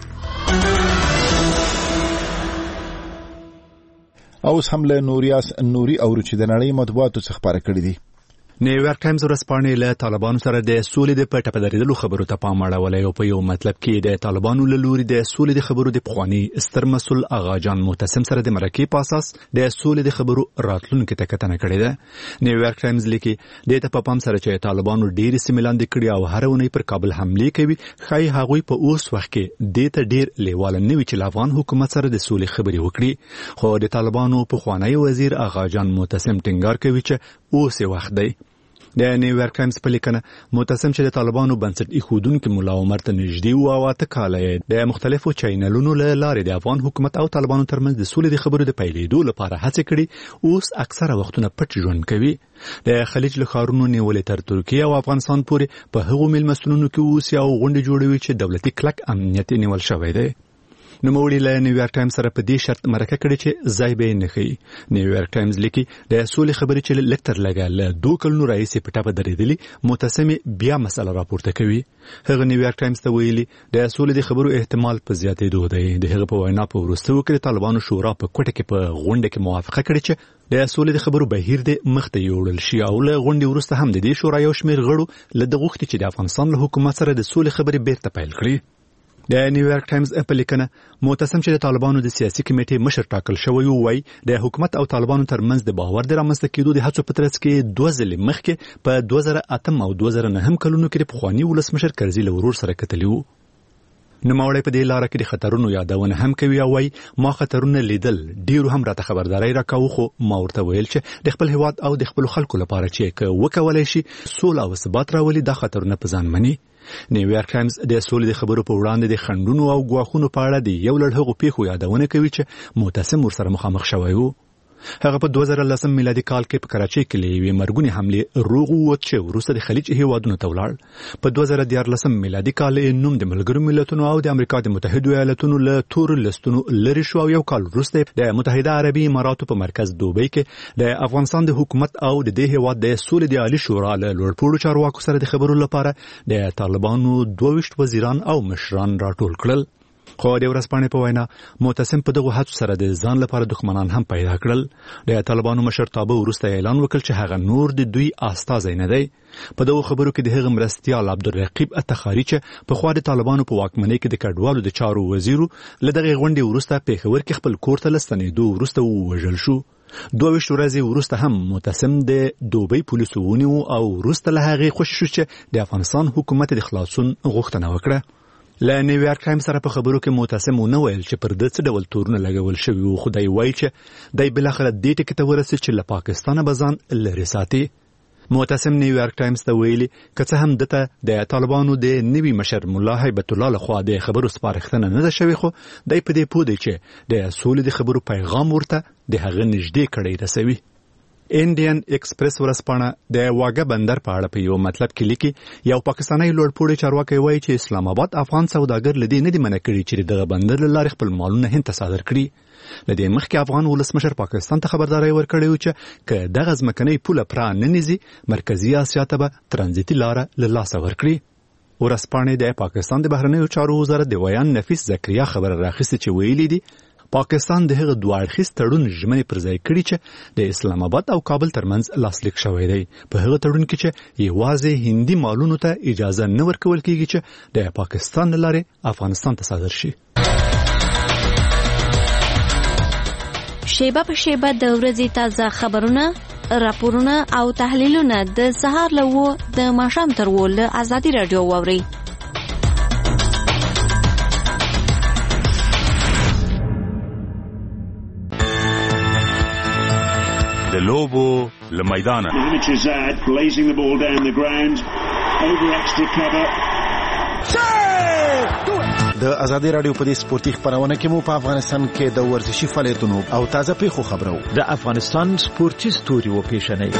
اوس هم له نوري اورو چې د نړۍ مطبوعاتو څخه خبره کړې دي. نیویارک ټایمز ورځپاڼې له طالبانو سره د سولې د پټه پدریدلو خبرو ته پام اړولی او په یو مطلب کې د طالبانو له لوري د سولې د خبرو د پخوانی ستر مسؤل آغا جان معتصم سره د مرکې په اساس د سولې د خبرو راتلونکو ته کتنه کړې ده. نیویارک ټایمز لیکي د ته په پام سره چې طالبانو ډېر سیملان د کړي او هر ونی پر کابل حمله کوي خای هغوی په اوس وخت کې د ته ډېر لیواله نوي چې افغان حکومت سره د سولې خبرې وکړي. خو د طالبانو پخوانی وزیر آغا جان معتصم ټینګار کوي چې اوس وخت دی. د نیویارک ټایمز په لیکنه معتصم چې د طالبانو بنسټ ایښودونکو ملا عمر ته نږدې و او اته کاله د مختلفو چینلونو له لارې د افغان حکومت او طالبانو ترمنځ د سولې د خبرو د پیلېدو لپاره هڅه کړې اوس اکثره وختونه پټ ژوند کوي. د خلیج له ښارونو نیولې تر ترکیه او افغانستان پورې په هغو میلمستونونو کې اوس یو غونډې جوړوي چې دولتي کلک امنیت نیول شوی دی. نوموړي له نیویارک ټایمز سره په دې شرط مرکه کړې چې ځای به نه خي. نیویارک ټایمز لیکي د سولې خبرې چې لکتر لګا له 2 کلونو راځي په ټاپه درېدلې معتصم بیا مسله راپورته کوي. هغه نیویارک ټایمز ته ویلي د سولې د خبرو احتمال په زیاتېدو دی. د هغه په وینا په وروستیو کې طالبانو شورا په کوټه کې په غونډه کې موافقه کړې چې د سولې د خبرو بهیر د مخته یوړل شي او له غونډې وروسته هم د دې شورا یو شمېر غړو له دغه وخت چې د افغانستان له حکومت سره د سولې خبرې بیرته پیل کړې. د نیویارک ټایمز په لیکنه معتصم چې د طالبانو د سیاسي کمیټې مشر ټاکل شوی وای د حکومت او طالبانو ترمنځ د باور د رامنځته کېدو د هڅو په ترڅ کې 2 ځله مخکې په 2008 او 2009 کلونو کې د پخوانی ولسمشر کرزي له ورور سره کتلی وو. نوموړی په دې لار کې د خطرونو یادونه هم کوي او وايي ما خطرونه لیدل ډیرو هم راته خبرداري راکاو خو ما ورته ویل چې د خپل هیواد او د خپل خلکو لپاره چې وکولای شي سوله او ثبات راولي د خطرونه په ځان مني. نیویارک ټایمز د سولې د خبرو په وړاندې د خندونو او غواخونو په اړه د یو لړ هغو پیښو یادونه کوي چې معتصم ورسره مخامخ شوی وو. هغه په 2010 میلادي کال کې په کراچۍ کې لوي مرګونی حمله روغ ووت چې وروسته د خلیج هیوادونو ته ولاړ. په 2014 میلادي کال نوم د ملګرو ملتونو او د امریکا د متحده ایالاتونو له تور لستونو لری شو او یو کال وروسته د متحده عربي اماراتو په مرکز دوبۍ کې د افغانستان د حکومت او د دې هیواد د سولې د عالی شورا له لوړپوړو چارواکو سره د خبرو لپاره د طالبانو 22 وزیران او مشران راټول کړل. خو د ورځپاڼې په وینا معتصم په دغه هڅو سره د ځان لپاره دښمنان هم پیدا کړل. د طالبانو مشرتابه وروسته اعلان وکړ چې هغه نور د دوی استازی نه دی. په دغه خبرو کې د هغه مرستیال عبدالرقیب اتخاری چې په خوا د طالبانو په واکمنۍ کې د کډوالو د چارو وزیرو له دغه غونډې وروسته پېښور کې خپل کور ته لستنېدو وروسته ووژل شو. 22 ورځې وروسته هم معتصم د دوبۍ پولیسو ونیو او وروسته له هغې خوشې شو چې د افغانستان حکومت د خلاصون غوښتنه وکړه. له نیویارک ټایمز سره په خبرو کې معتصم ونه ویل چې پر ده څه ډول تورونه لګول شوي وو، خو دی وایي چې دی بالاخره دې ټکي ته ورسېد چې له پاکستانه به ځان لرې ساتي. معتصم نیویارک ټایمز ته ویلي که څه هم دته د طالبانو د نوي مشر ملا هیبت الله لخوا د خبرو سپارښتنه نه ده شوې، خو دی په دې پوه دی چې د سولې د خبرو پیغام ورته د هغه نږدې کړی رسوي. انډین ایکسپریس ورځپاڼه د واګه بندر په اړه په یو مطلب کې لیکي یو پاکستاني لوړپوړی چارواکی وایي چې اسلام آباد افغان سوداګر لدې نه دي منع کړي چې دغه بندر له لارې خپل مالونه هند ته صادر کړي. لدې مخکې افغان ولسمشر پاکستان ته خبرداری ورکړی و چې که دغه ځمکنۍ پوله پران نه نیزي مرکزي اسیا ته به ترانزیتي لاره له لاسه ورکړي. ورځپاڼې د پاکستان د بهرنیو چارو وزارت د ویان نفیس زکریا خبر راخیستې چې ویلي دي پاکستان د هغه دوه اړخیز تړون ژمنې پر ځای کړي چې د اسلام آباد او کابل ترمنځ لاسلیک شوی دی. په هغه تړون کې چې یوازې هندي مالونو ته اجازه نه ورکول کېږي چې د پاکستان له لارې افغانستان ته صادر شي. شیبه په شیبه د ورځې تازه خبرونه، راپورونه او تحلیلونه د سهار له 9 د ماښام تر 10 له ازادي رادیو واورئ. د لوبو له میدانه د ازادي رادیو په دې سپورتي خبرونه کې مو په افغانستان کې د ورزشي فعالیتونو او تازه پیښو خبرو د افغانستان سپورتي ستوري و پیښنې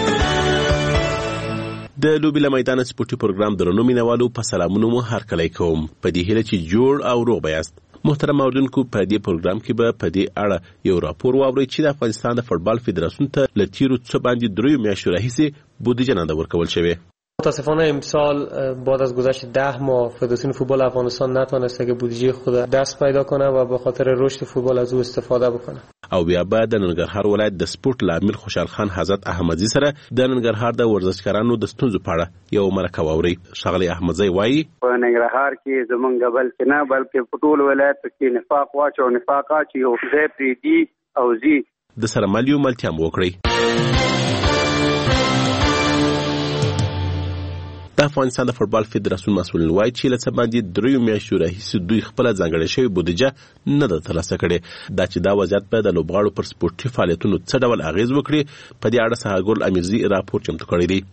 د لوبي له میدان سپورتي پروګرام درنو مینوالو په سلامونو مو هرکلی کوم په دې هیله چې جوړ او روغ بیاست. محترم اوریدونکو په دې پروګرام کې به په دې اړه یو راپور واورئ چې د افغانستان د فوتبال فدراسیون ته له تیرو څه باندې 3 میاشتو راهیسې بودجه نه ورکول شوې. متاسفانه امسال بعد از گذشت 10 ماه فدراسیون فوتبال افغانستان نتونسته که بودجه خود دست پیدا کنه و به خاطر رشد فوتبال از او استفاده بکنه. او بیا به د ننګرهار ولایت د سپورت لامل خوشحال خان حضرت احمدزي سره د ننګرهار د ورزشکارانو د ستونزو په اړه یو مرکه واوري. شغلی احمدزي وایي په ننګرهار کې زمونږ بلکې نه بلکې په ټول ولایت کې نفاق واچو نفاق چې یو ځای پریدي او زی د سره مالیو ملتیا وکړي. د افغانستان د فوتبال فدراسیون مسؤلین وایي چې له څه باندې 3 میاشتو راهیسې دوی خپل ځانګړې شوې بودجه نه ده ترلاسه کړې. دا چې دا وضعیت به د لوبغاړو پر سپورتي فعالیتونو څه ډول اغیز وکړي په دې اړه سهارګل امیرزي راپور چمتو کړی دی.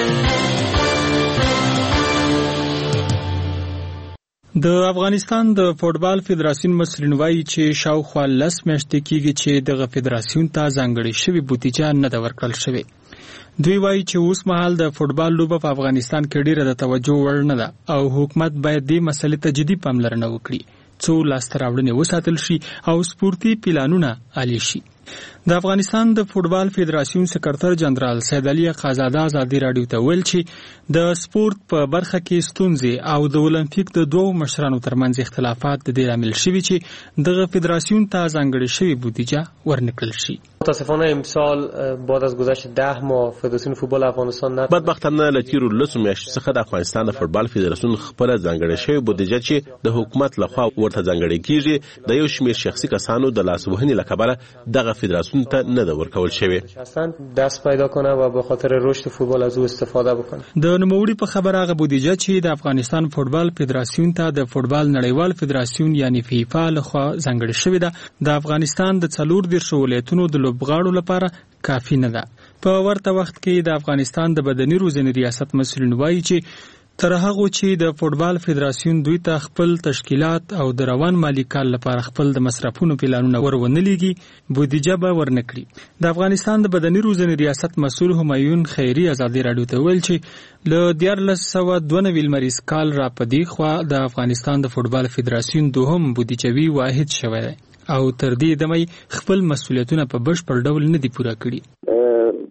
د افغانستان د فوتبال فدراسیون مسؤلین وایي چې شاوخوا 10 میاشتې کېږي چې دغه فدراسیون ته ځانګړې شوې بودجه نه ده ورکړل شوې. دوی وایي چې اوس مهال د فوتبال لوبه په افغانستان کې ډیره د توجه وړ نه ده او حکومت باید دې مسلې ته جدي پاملرنه وکړي څو لاسته راوړنې وساتل شي او سپورتي پلانونه عالی شي. د افغانستان د فوتبال فدراسیون سکرټر جنرال سید علي قازاده ازادي رادیو ته ویل چې د سپورت په برخه کې ستونزې او د اولمپیک د دوه مشرانو ترمنځ اختلافات د دې لامل شوي چې دغه فدراسیون ته ځانګړې شوې بودجه ورنکړل شي. متاسفانه امسال بعد از گذشت 10 ماه فدراسیون فوتبال افغانستان بدبختانه له تیرو 10 میاشتو څخه د افغانستان د فوتبال فدراسیون خپل ځانګړې شوې بودجه چې د حکومت لخوا ورته ځانګړې کیږي د یو شمېر شخصي کسانو د لاسوهنې له کبله دغه فدراسیون ته نه ده ورکول شوې. دست پیدا کنه و به خاطر رشد فوتبال از او استفاده بکنه. د نوموړي په خبره هغه بودجه چې د افغانستان فوتبال فدراسیون ته د فوتبال نړیوال فدراسیون یعنی فیفا لخوا ځانګړې شوې ده د افغانستان د 14 ولایتونو د لوبغاړو لپاره کافي نه ده. په ورته وخت کې د افغانستان د بدني روزنې ریاست مسؤلین وایي چې تر هغه چې د فوتبال فدراسیون دوی ته خپل تشکیلات او د روان مالی کال لپاره خپل د مصرفونو پلانونه ورونلېږي بودجه به ورنکړي. د افغانستان د بدني روزنې ریاست مسؤل همایون خیری ازادي رادیو ته ویل چې له 1492 لمریز کال را پدې خوا د افغانستان د فوتبال فدراسیون دوهم بودجوي واحد شوی دی او تر دې دمه خپل مسؤلیتونه په بشپړ ډول نه دي پوره کړي.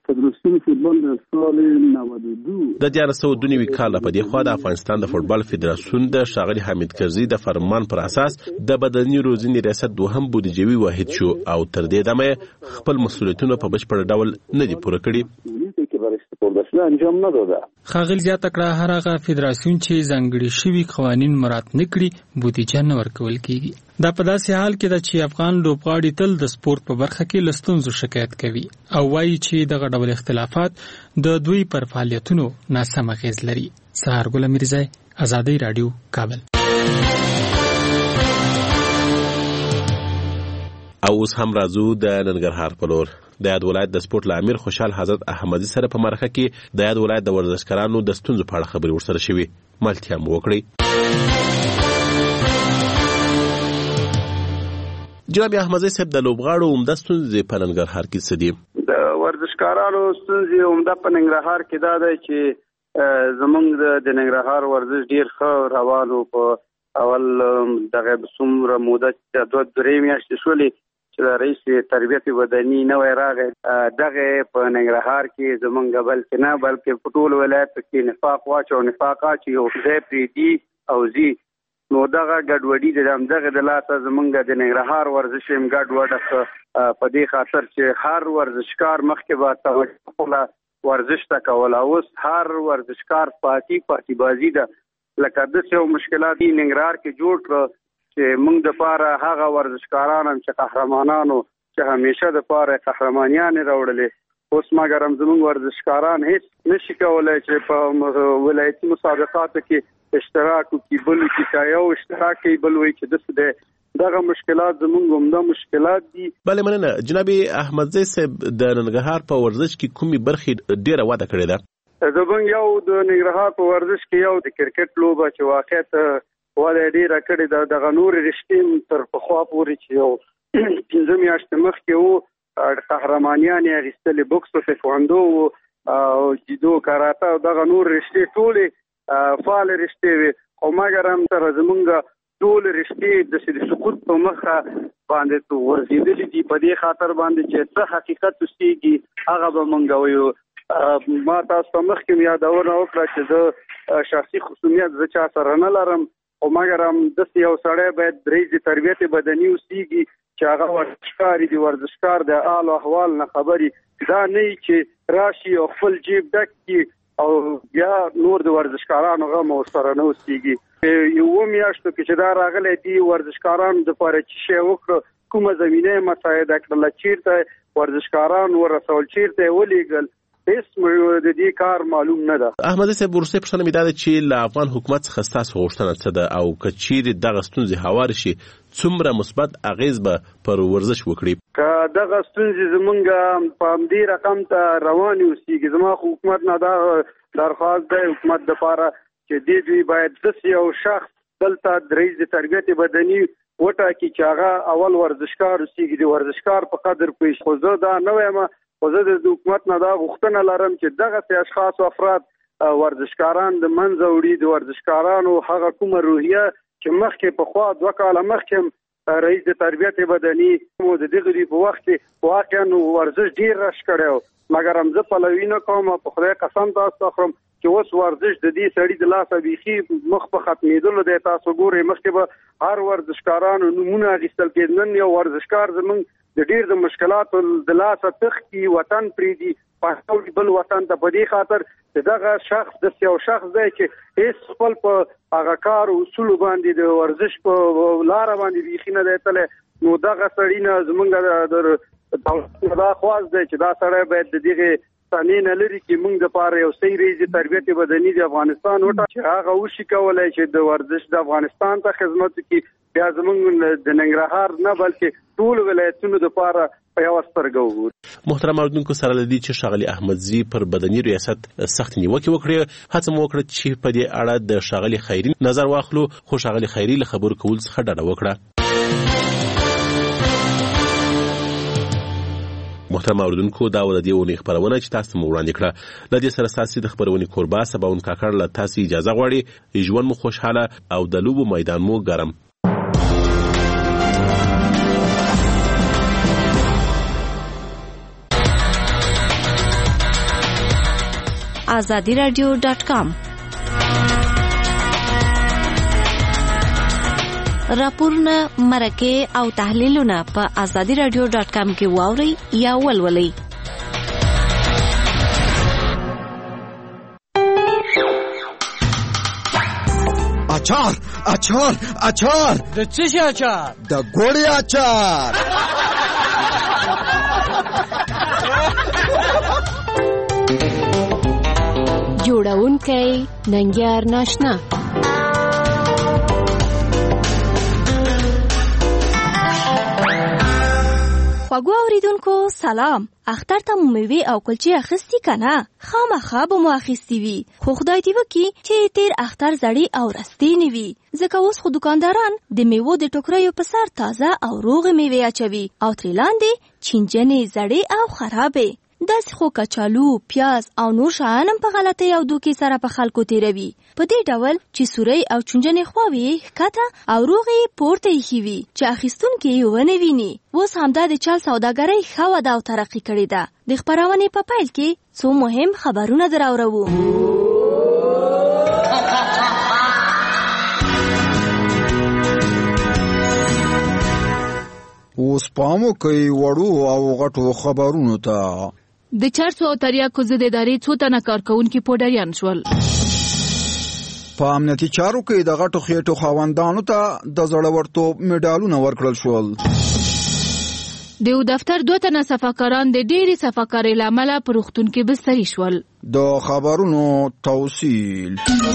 فدراسیون فوتبال در سال 92 د 1992 کال په دې خوا د افغانستان د فوتبال فدراسیون د ښاغلي حمید کرزي د فرمان پر اساس د بدني روزنې ریاست دوهم بودیجوي واحد شو او تر دې دمه خپل مسؤلیتونه په بشپړ ډول نه دي پوره کړي. انجام نداده. خاغل زیاته کړه هر هغه فدراسیون چې ځانګړي شوي قوانین مراعات نه کړي بودیجه نه ورکول کیږي. دا په داسې حال کې ده چې افغان لوبغاړي تل د سپورت په برخه کې له ستونزو شکایت کوي او وایي چې دغه ډول اختلافات د دوی پر فعالیتونو ناسم اغېز لري. سهار ګل میرزای، ازادي رادیو، کابل. او اوس هم راځو د ننګرهار په لور. د یاد ولایت د سپورت لامر خوشحال حضرت احمدي سره په مرکه کې د یاد ولایت د ورزشکارانو د ستونزو په اړه خبرې ورسره شوې. ملتیا مو وکړئ. جناب احمدزی صاحب، د لوبغاړو عمده ستونزې په ننګرهار کې څه دي؟ د ورزشکارانو ستونزې عمده په ننګرهار کې دا ده چې زمونږ د ننګرهار ورزش ډیر ښه روان و. په اول دغه څومره موده د 2 میاشتې شولې چې د رئیس تربیت بدني نوی راغی، دغه په ننګرهار کې زمونږ بلکې نه بلکې په ټول ولایت کې نفاق واچو نفاق اچي او ځای پرېږدي او ځي. نو دغه ګډوډي د همدغه د لاسه زمونږ د ننګرهار ورزش هم ګډوډه په دې خاطر چې هر ورزشکار مخکې به توجه ورزش ته کول، اوس هر ورزشکار پاتې بازي ده. لکه داسې مشکلات ننګرهار کې جوړ کړه چې موږ د پاره هغه ورزشکاران هم چې قهرمانانو چې همیشه د پاره قهرمانیانې راوړلې، اوس مګر هم زموږ ورزشکاران هیڅ نشي کولای چې په ولایتي مسابقاتو کې اشتراک وکړي، بل کې یو اشتراک کوي بل وایي چې داسې دی. دغه مشکلات زموږ عمده مشکلات دي. بله مننه. جناب احمدزی صاحب، د ننګرهار په ورزش کې کومې برخې ډیره وده کړې ده؟ زموږ یو د ننګرهار په ورزش کې یو د کرکټ لوبه چې واقعیت وده ډیره کړې ده. دغه نور رښتې تر پخوا پورې چې یو 15 میاشتې مخکې وو قهرمانیانې اخیستلې، بوکس او تکواندو او جیدو کاراته او دغه نور رښتې ټولې فعال رښتې وي، خو مګر هم سره زمونږ ټول رښتې د سقوط په مخه باندې ورزیدلې دي. په دې خاطر باندې چې څه حقیقت وستېږي هغه به مونږ وایو. ما تاسو ته مخکې یادونه وکړه چې زه شخصي خصوصیت زه چا سره نه لرم، او مګر هم داسې یو سړی باید رئیس تربیت بدني اوسېږي چې هغه ورزشکار دي، ورزشکار د حال او احوال نه خبري، دا نه چې راشي او خپل جیب ډک کړي او بیا نور د ورزشکارانو غم ورسره نه اوسېږي. یو میاشتو کې چې دا راغلی دي ورزشکارانو دپاره چې شی وکړه، کومه زمینه مساعده کړله، چیرته ورزشکاران ورسول، چیرته یې ولیږل، هیڅ د دې کار معلوم نه ده. احمدزی صاحب، وروستۍ پوښتنه مې دا ده چې له افغان حکومت څخه ستاسو غوښتنه څه ده او که چیرې دغه ستونزې هوارې شي څومره مثبت اغیز به پر ورزش وکړي؟ که دغه ستونزې زمونږ په همدې رقم ته روانې اوسېږي، زما خو حکومت نه دا درخواست دی حکومت دپاره چې دوی باید داسې یو شخص دلته د رئیس تربیت بدني وټاکي چې هغه اول ورزشکار اوسېږي، د ورزشکار په قدر پوه شي. خو زه دا نه وایم، خو زه د حکومت نه دا غوښتنه لرم چې دغسې اشخاص او افراد ورزشکاران د منځه وړي، د ورزشکارانو هغه کومه روحیه چې مخکې پخوا 2 کاله مخکې رئیس د تربیت بدني د دغه په وخت کې واقعا ورزش ډیر رش کړی، مګر هم زه پلوي نه کوم، په خدای قسم تاسو ته خورم چې اوس ورزش د دې سړي د لاسه بیخي مخ په ختمېدلو دی. تاسو ګورئ مخکې به هر ورزشکارانو نومونه اخیستل کېد، نن یو ورزشکار زموږ د ډیر د مشکلاتو د لاسه تښتي، وطن پرېږدي، پاڅوي بل وطن ته، په دې خاطر چې دغه شخص د یو شخص دی چې هیڅ خپل په هغه کار اصولو باندې د ورزش په لاره باندې بیخي نه دی تللی. نو دغه سړي نه زموږ د دولت دا خواست دی چې دا سړی باید د دغې ثانې نه لري کې موږ دپاره یو صحیح رئیس تربیت بدني د افغانستان وټاکي چې هغه وشي کولی چې د ورزش د افغانستان ته خدمت وکړي. بیا زموږ د ننګرهار نه بلکې ټول ولایتونو دپاره په یوه سترګه وګورو. محترم اورېدونکو، سره له دې چې ښاغلي احمدزي پر بدني ریاست سخت نیوکې وکړې، هڅه مو وکړه چې په دې اړه د ښاغلي خیري نظر واخلو، خو ښاغلي خیري له خبرو کولو څخه ډډه وکړه. محترم اوریدونکو، دا و د دې اونۍ خپرونه چې تاسو مو وړاندې کړه. له دې سره ستاسو د خپرونې کوربه سباون کاکړ له تاسو اجازه غواړي. ژوند مو خوشحاله او د لوبو میدان مو ګرم. azadiradio.com. راپورونه، مرکې او تحلیلونه په azadiradio.com کې واورئ یا ولولئ. اچار اچار اچار. د څه شي اچار؟ د ګوړې اچار. جوړونکی ننګیار ناشنا. خواږه اوریدونکو سلام. اختر ته مو میوې او کلچې اخیستي کنه؟ خامخا به مو اخیستي وي، خو خدای دې وکړي چې تیر اختر زړې او رستې نه وي، ځکه اوس خو دکانداران د میوو د ټوکریو په سر تازه او روغې میوې اچوي او ترې لاندې چینجنې زړې او خرابې. داسې خو کچالو، پیاز او نور شیان هم په غلطۍ او دوکې سره په خلکو تیروي. په دې ډول چې سورۍ او چونجنې خواوې ښکته او روغې پورته ایښي وي چې اخیستونکي یې ونه ویني. اوس همدا د چال سوداګرۍ ښه وده او ترقي کړې ده. د خپرونې په پیل کې څو مهم خبرونه دراوړو. اوس پام وکئ وړو او غټو خبرونو ته. د چرسو او تریاکو ضد ادارې څو تنه کارکونکي پوډریان شول. په امنیتي چارو کې د غټو خېټو خاوندانو ته د زړورتوب میډالونه ورکړل شول. د یو دفتر 2 تنه صفاکاران د ډېرې صفاکارۍ له امله په روغتون کې بستري شول. د خبرونو توصیل.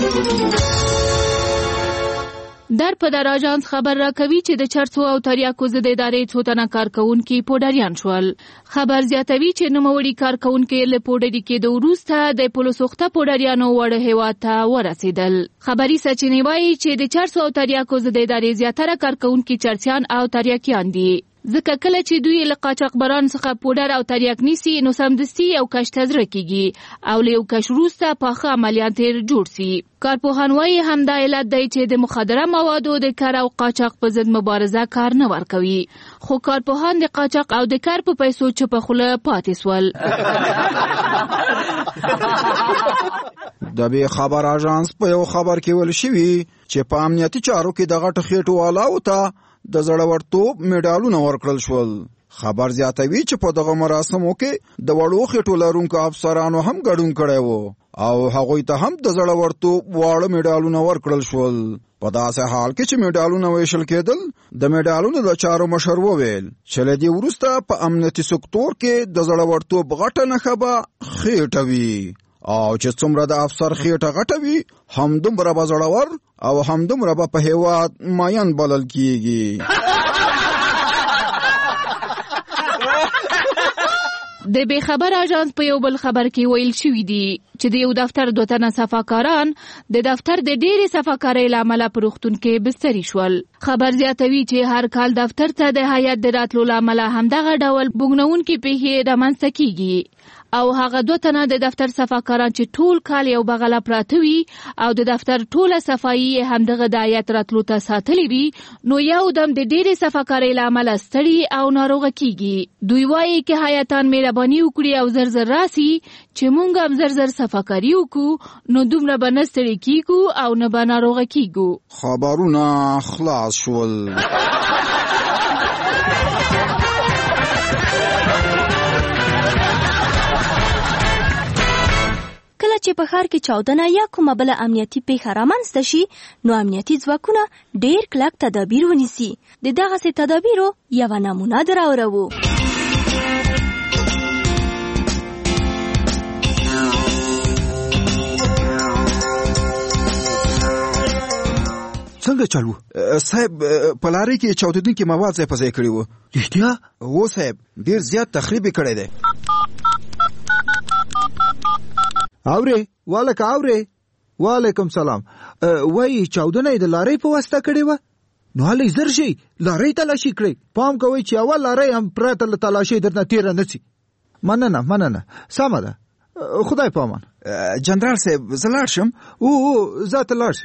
در په در آژانس خبر راکوي چې د چرسو او تریاکو ضد ادارې څو تنه کارکونکي پوډریان شول. خبر زیاتوي چې نوموړي کارکونکي له پوډري کېدو وروسته د پولوسوخته پوډریانو وړ هېواد ته ورسېدل. خبري سرچینې وایي چې د چرسو او تریاکو ضد ادارې زیاتره کارکونکي چرسیان او تریاکیان دي. ځکه کله چې دوی له قاچاقبرانو څخه پوډر او تریاک نیسي نو سمدستي یو کش ته زړه کېږي او له یو کش وروسته پاخه عملیات جوړ سي. کارپوهان وایي همدا علت دی چې د مخدره موادو د کار او قاچاق په ضد مبارزه کار نه ورکوي. خو کارپوهان د قاچاق او د کار په پیسو چپه خوله پاتې سول. د بې خبر آژانس په یو خبر کې ویل شوي چې په امنیتي چارو کې د غټو خېټو والاو ته د زړورتوب میډالونه ورکړل شول. خبر زیاتوي چې په دغه مراسمو کې د وړو خېټو لرونکو افسرانو هم ګډون کړی و او هغوی ته هم د زړورتوب واړه میډالونه ورکړل شول. په داسې حال کې چې میډالونه ویشل کېدل، د میډالونو د چارو مشر وویل چې له دې وروسته په امنیتي سکتور کې د زړورتوب غټه نښه به خېټه وي او چې څومره د افسر خېټه غټه وي همدومره به زړور او همدومره به په هېواد ماین بلل کېږي. د بې خبر آژانس په یو بل خبر کې ویل شوي دي چې د یو دفتر 2 تنه صفاکاران د دفتر د ډېرې صفاکارۍ له امله په روغتون کې بستري شول. خبر زیاتوي چې هر کال دفتر ته د هیات د راتلو له امله همدغه ډول بوږنوونکې پیښې رامنځته کیږي او هغه 2 تنه د دفتر صفاکاران چې ټول کال یو بغله پراته وي او د دفتر ټوله صفایي همدغه د هیات راتلو ته ساتلې وي نو یو دم د ډېرې صفاکارۍ له امله ستړي او ناروغه کیږي. دوی وایي چې هیاتان مهرباني وکړي او زر زر راسي چې مونږ هم زر زر صفاکاري وکړو نو دومره به نه ستړي کیږو او نه به ناروغه کیږو. خبرونه خلاص شول. کله چې په ښار کې چاودنه یا کومه بله امنیتي پیښه رامنځته شي نو امنیتي ځواکونه ډېر کلک تدابیر ونیسي. د دغسې تدابیرو یوه نمونه دراوړو. څنګه چالو صاحب په لارې کې چاودېدونکي مواد ځای په ځای کړي وو؟ رښتیا؟ هو صاحب ډېر زیات تخریب یې کړی دی. اورې والک اورې وعلیکم سلام. وای چاودنه د لارې په واسطه کړې وه نو هلې زر شي لارې تلاشي کړئ. پام کوئ چې اول لارې هم پرته له تلاشۍ درنه تېره نه سي. مننه سمه ده. خدای پامان. جنرال صاحب زه لاړ شم؟ او زه ته لاړ شم.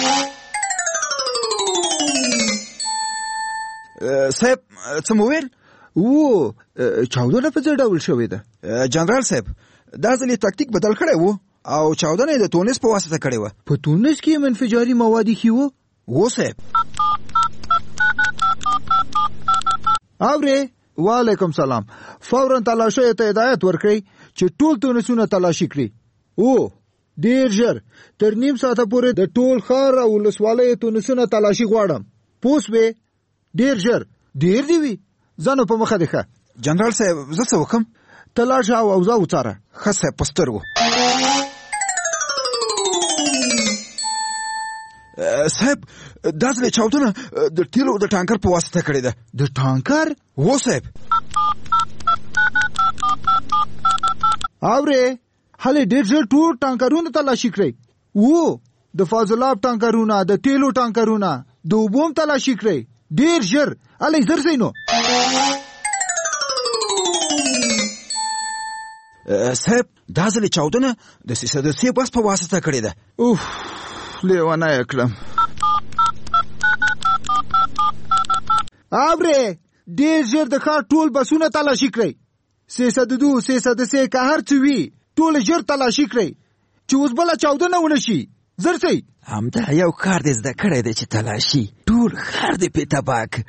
صاحب څه مو ویل؟ چاودنه په څه ډول شوې ده؟ جنرال صاحب دا ځل یې تاکتیک بدل کړی و او چاودنه د تونس په واسطه کړې و. په تونس کې انفجاري مواد خي وو. وصیب اوره وعلیکم سلام. فورا تلاشۍ ته هدایت ورکړئ چې ټول تونسونه تلاشي کړي. او ډیر ژر تر نیم ساعته پورې د ټول ښار او ولسوالۍ تونسونه تلاشي غواړم. پوسوي ډیر ژر. ډیر دی وی ځانو په مخه ده. جنرال صاحب زه څه وکم؟ تلاش او اوزا وڅاره. خاصه پسترګو صاحب دا ځل چاودنه د تیلو د ټانکر په واسطه کړې ده. د ټانکر؟ و صاحب. اوره هله ډیر ژر ټول ټانکرونه تلاشي کړئ. وو د فاضلاب ټانکرونه، د تیلو ټانکرونه، د اوبو تلاشي کړئ. ډیر ژر هله زر زینو. صاحب دا ځل چاودنه د سیسه بس په واسطه کړې ده. اوف لیوانه کړم. اوره ډیر ژر د ښار ټول بسونه تلاشي کړئ. 302 303 که هر څه وي ټول ژر تلاشي کړئ چې اوس بله چاودنه ونه شي. زر سئ همدا یو کار دې زده کړی دی چې تلاشي ټول ښار دې پې تباه کړ.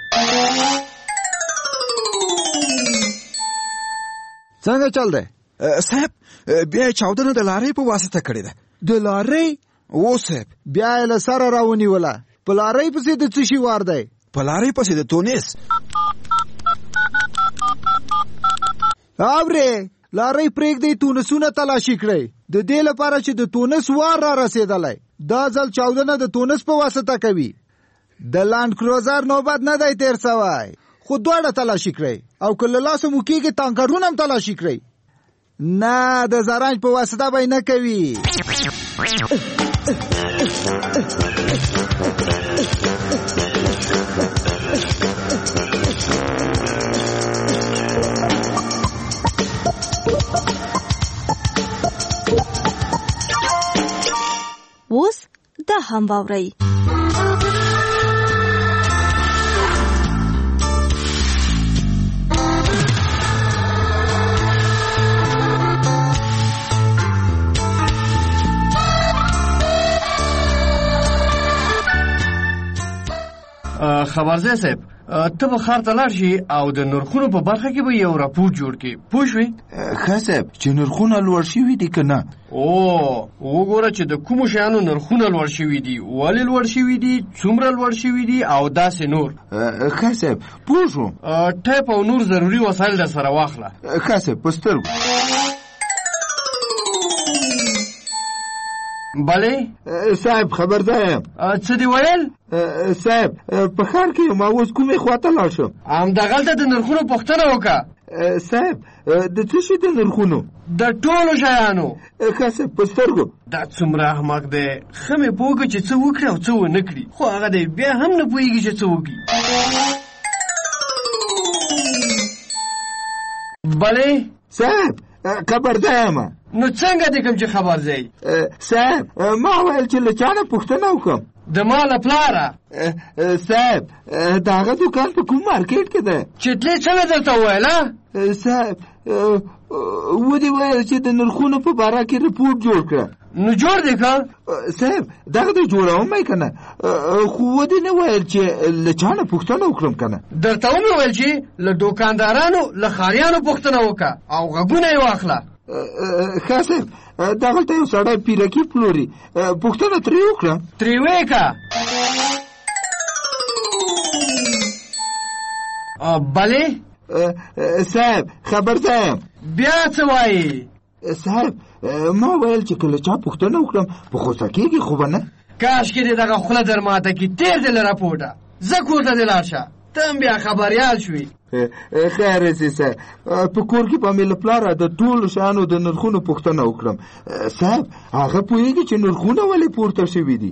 څنګه چل دی صاحب؟ بیا چاودنه د لارۍ په واسطه کړې ده. د لارۍ؟ و صاحب. بیا یې له سره راونیوله. په لارۍ پسې د څه شي وار دی؟ په لارۍ پسې د تونس. اورې لارۍ پرېږدئ تونسونه تلاشي کړئ د دې لپاره چې د تونس وار را رسېدلی. دا ځل چاودنه د تونس په واسطه کوي. د لاند کروزر نوبت نه دی تیر سوی خو دواړه تلاشي کړئ او که له لاسه مو کېږي ټانکرونه هم تلاشي کړئ. نه د زرنج په واسطه به نه کوي. اوس دا هم واورئ. خبرځای صاحب ته به ښار ته لاړ شي او د نرخونو په برخه کې به یو راپور جوړ کړي. پوه شوې؟ ښه صاحب چې نرخونه لوړ شوي دي که نه؟ وګوره چې د کومو شیانو نرخونه لوړ شوي دي، ولې لوړ شوي دي، څومره لوړ شوي دي او داسې نور. ښه صاحب پوه شوم. ټیپ او نور ضروري وسایل در سره واخله. ښه صاحب په سترګو. بله صاحب خبردار یم. څه دی ویل؟ صاحب په ښار کې ما اوس کومې خواته لاړ شم. همدغلته د نرخونو پوښتنه وکړه. صاحب د څه شي د نرخونو؟ د ټولو شیانو. ښه صاحب په سترګو. دا څومره احمق دی. ښه مې پوه کړه چې څه وکړي او څه ونه کړي، خو هغه دی بیا هم نه پوهېږي چې څه وکړي. بله صاحب خبردار یم. نو څنګه دې کوم چې خبر ځای؟ صاحب ما ویل چې له چا نه پوښتنه وکړم. د ما له پلاره. صاحب د هغه دوکان په کوم مارکیټ کې ده؟ چې تلې څنګه درته وویل؟ صاحب ودې ویل چې د نرخونو په باره کې رپورټ جوړ کړه. نو جوړ دې که؟ صاحب دغه د جوړوم که نه، خو ودې نه ویل چې له چا نه پوښتنه وکړم که نه. درته ومې ویل چې له دوکاندارانو له ښاریانو پوښتنه وکړه او غږونه یې واخله. ښه صاحب دغلته یو سړی پیرکي پلوري، پوښتنه ترې وکړه. ترې ویې که. بلې صاحب خبردار یم. بیا څه وایي؟ صاحب ما ویل چې کله چا پوښتنه وکړم په غوسه کېږي خو به نه. کاشکې دې دغه خوله در ماته کړي. تېر دې له راپورټه زه کور ته دې لاړ شه. ته هم بیا خبریال شوې. خیر رسي صاحب په کور کې به مې له پلاره د ټولو شیانو د نرخونو پوښتنه وکړم. صاحب هغه پوهېږي چې نرخونه ولې پورته شوي دي.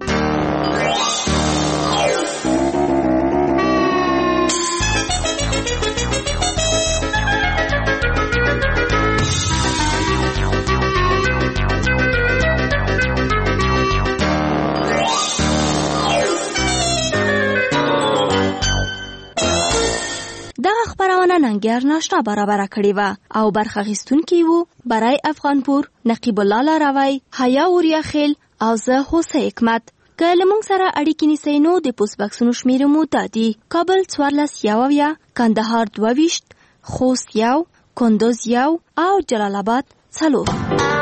ننګیار ناشنا برابره کړې وه او برخه اخیستونکي وو برای افغانپور، نقیب الله لاروی، حیا اوریاخیل او زه هوسه حکمت. که لمونږ سره اړیکې نیسئ نو د پوسټ بکسونو شمیره مو دا دي: کابل 14 کندهار 22 خوست 1 کندوز 1 او جلال آباد 4.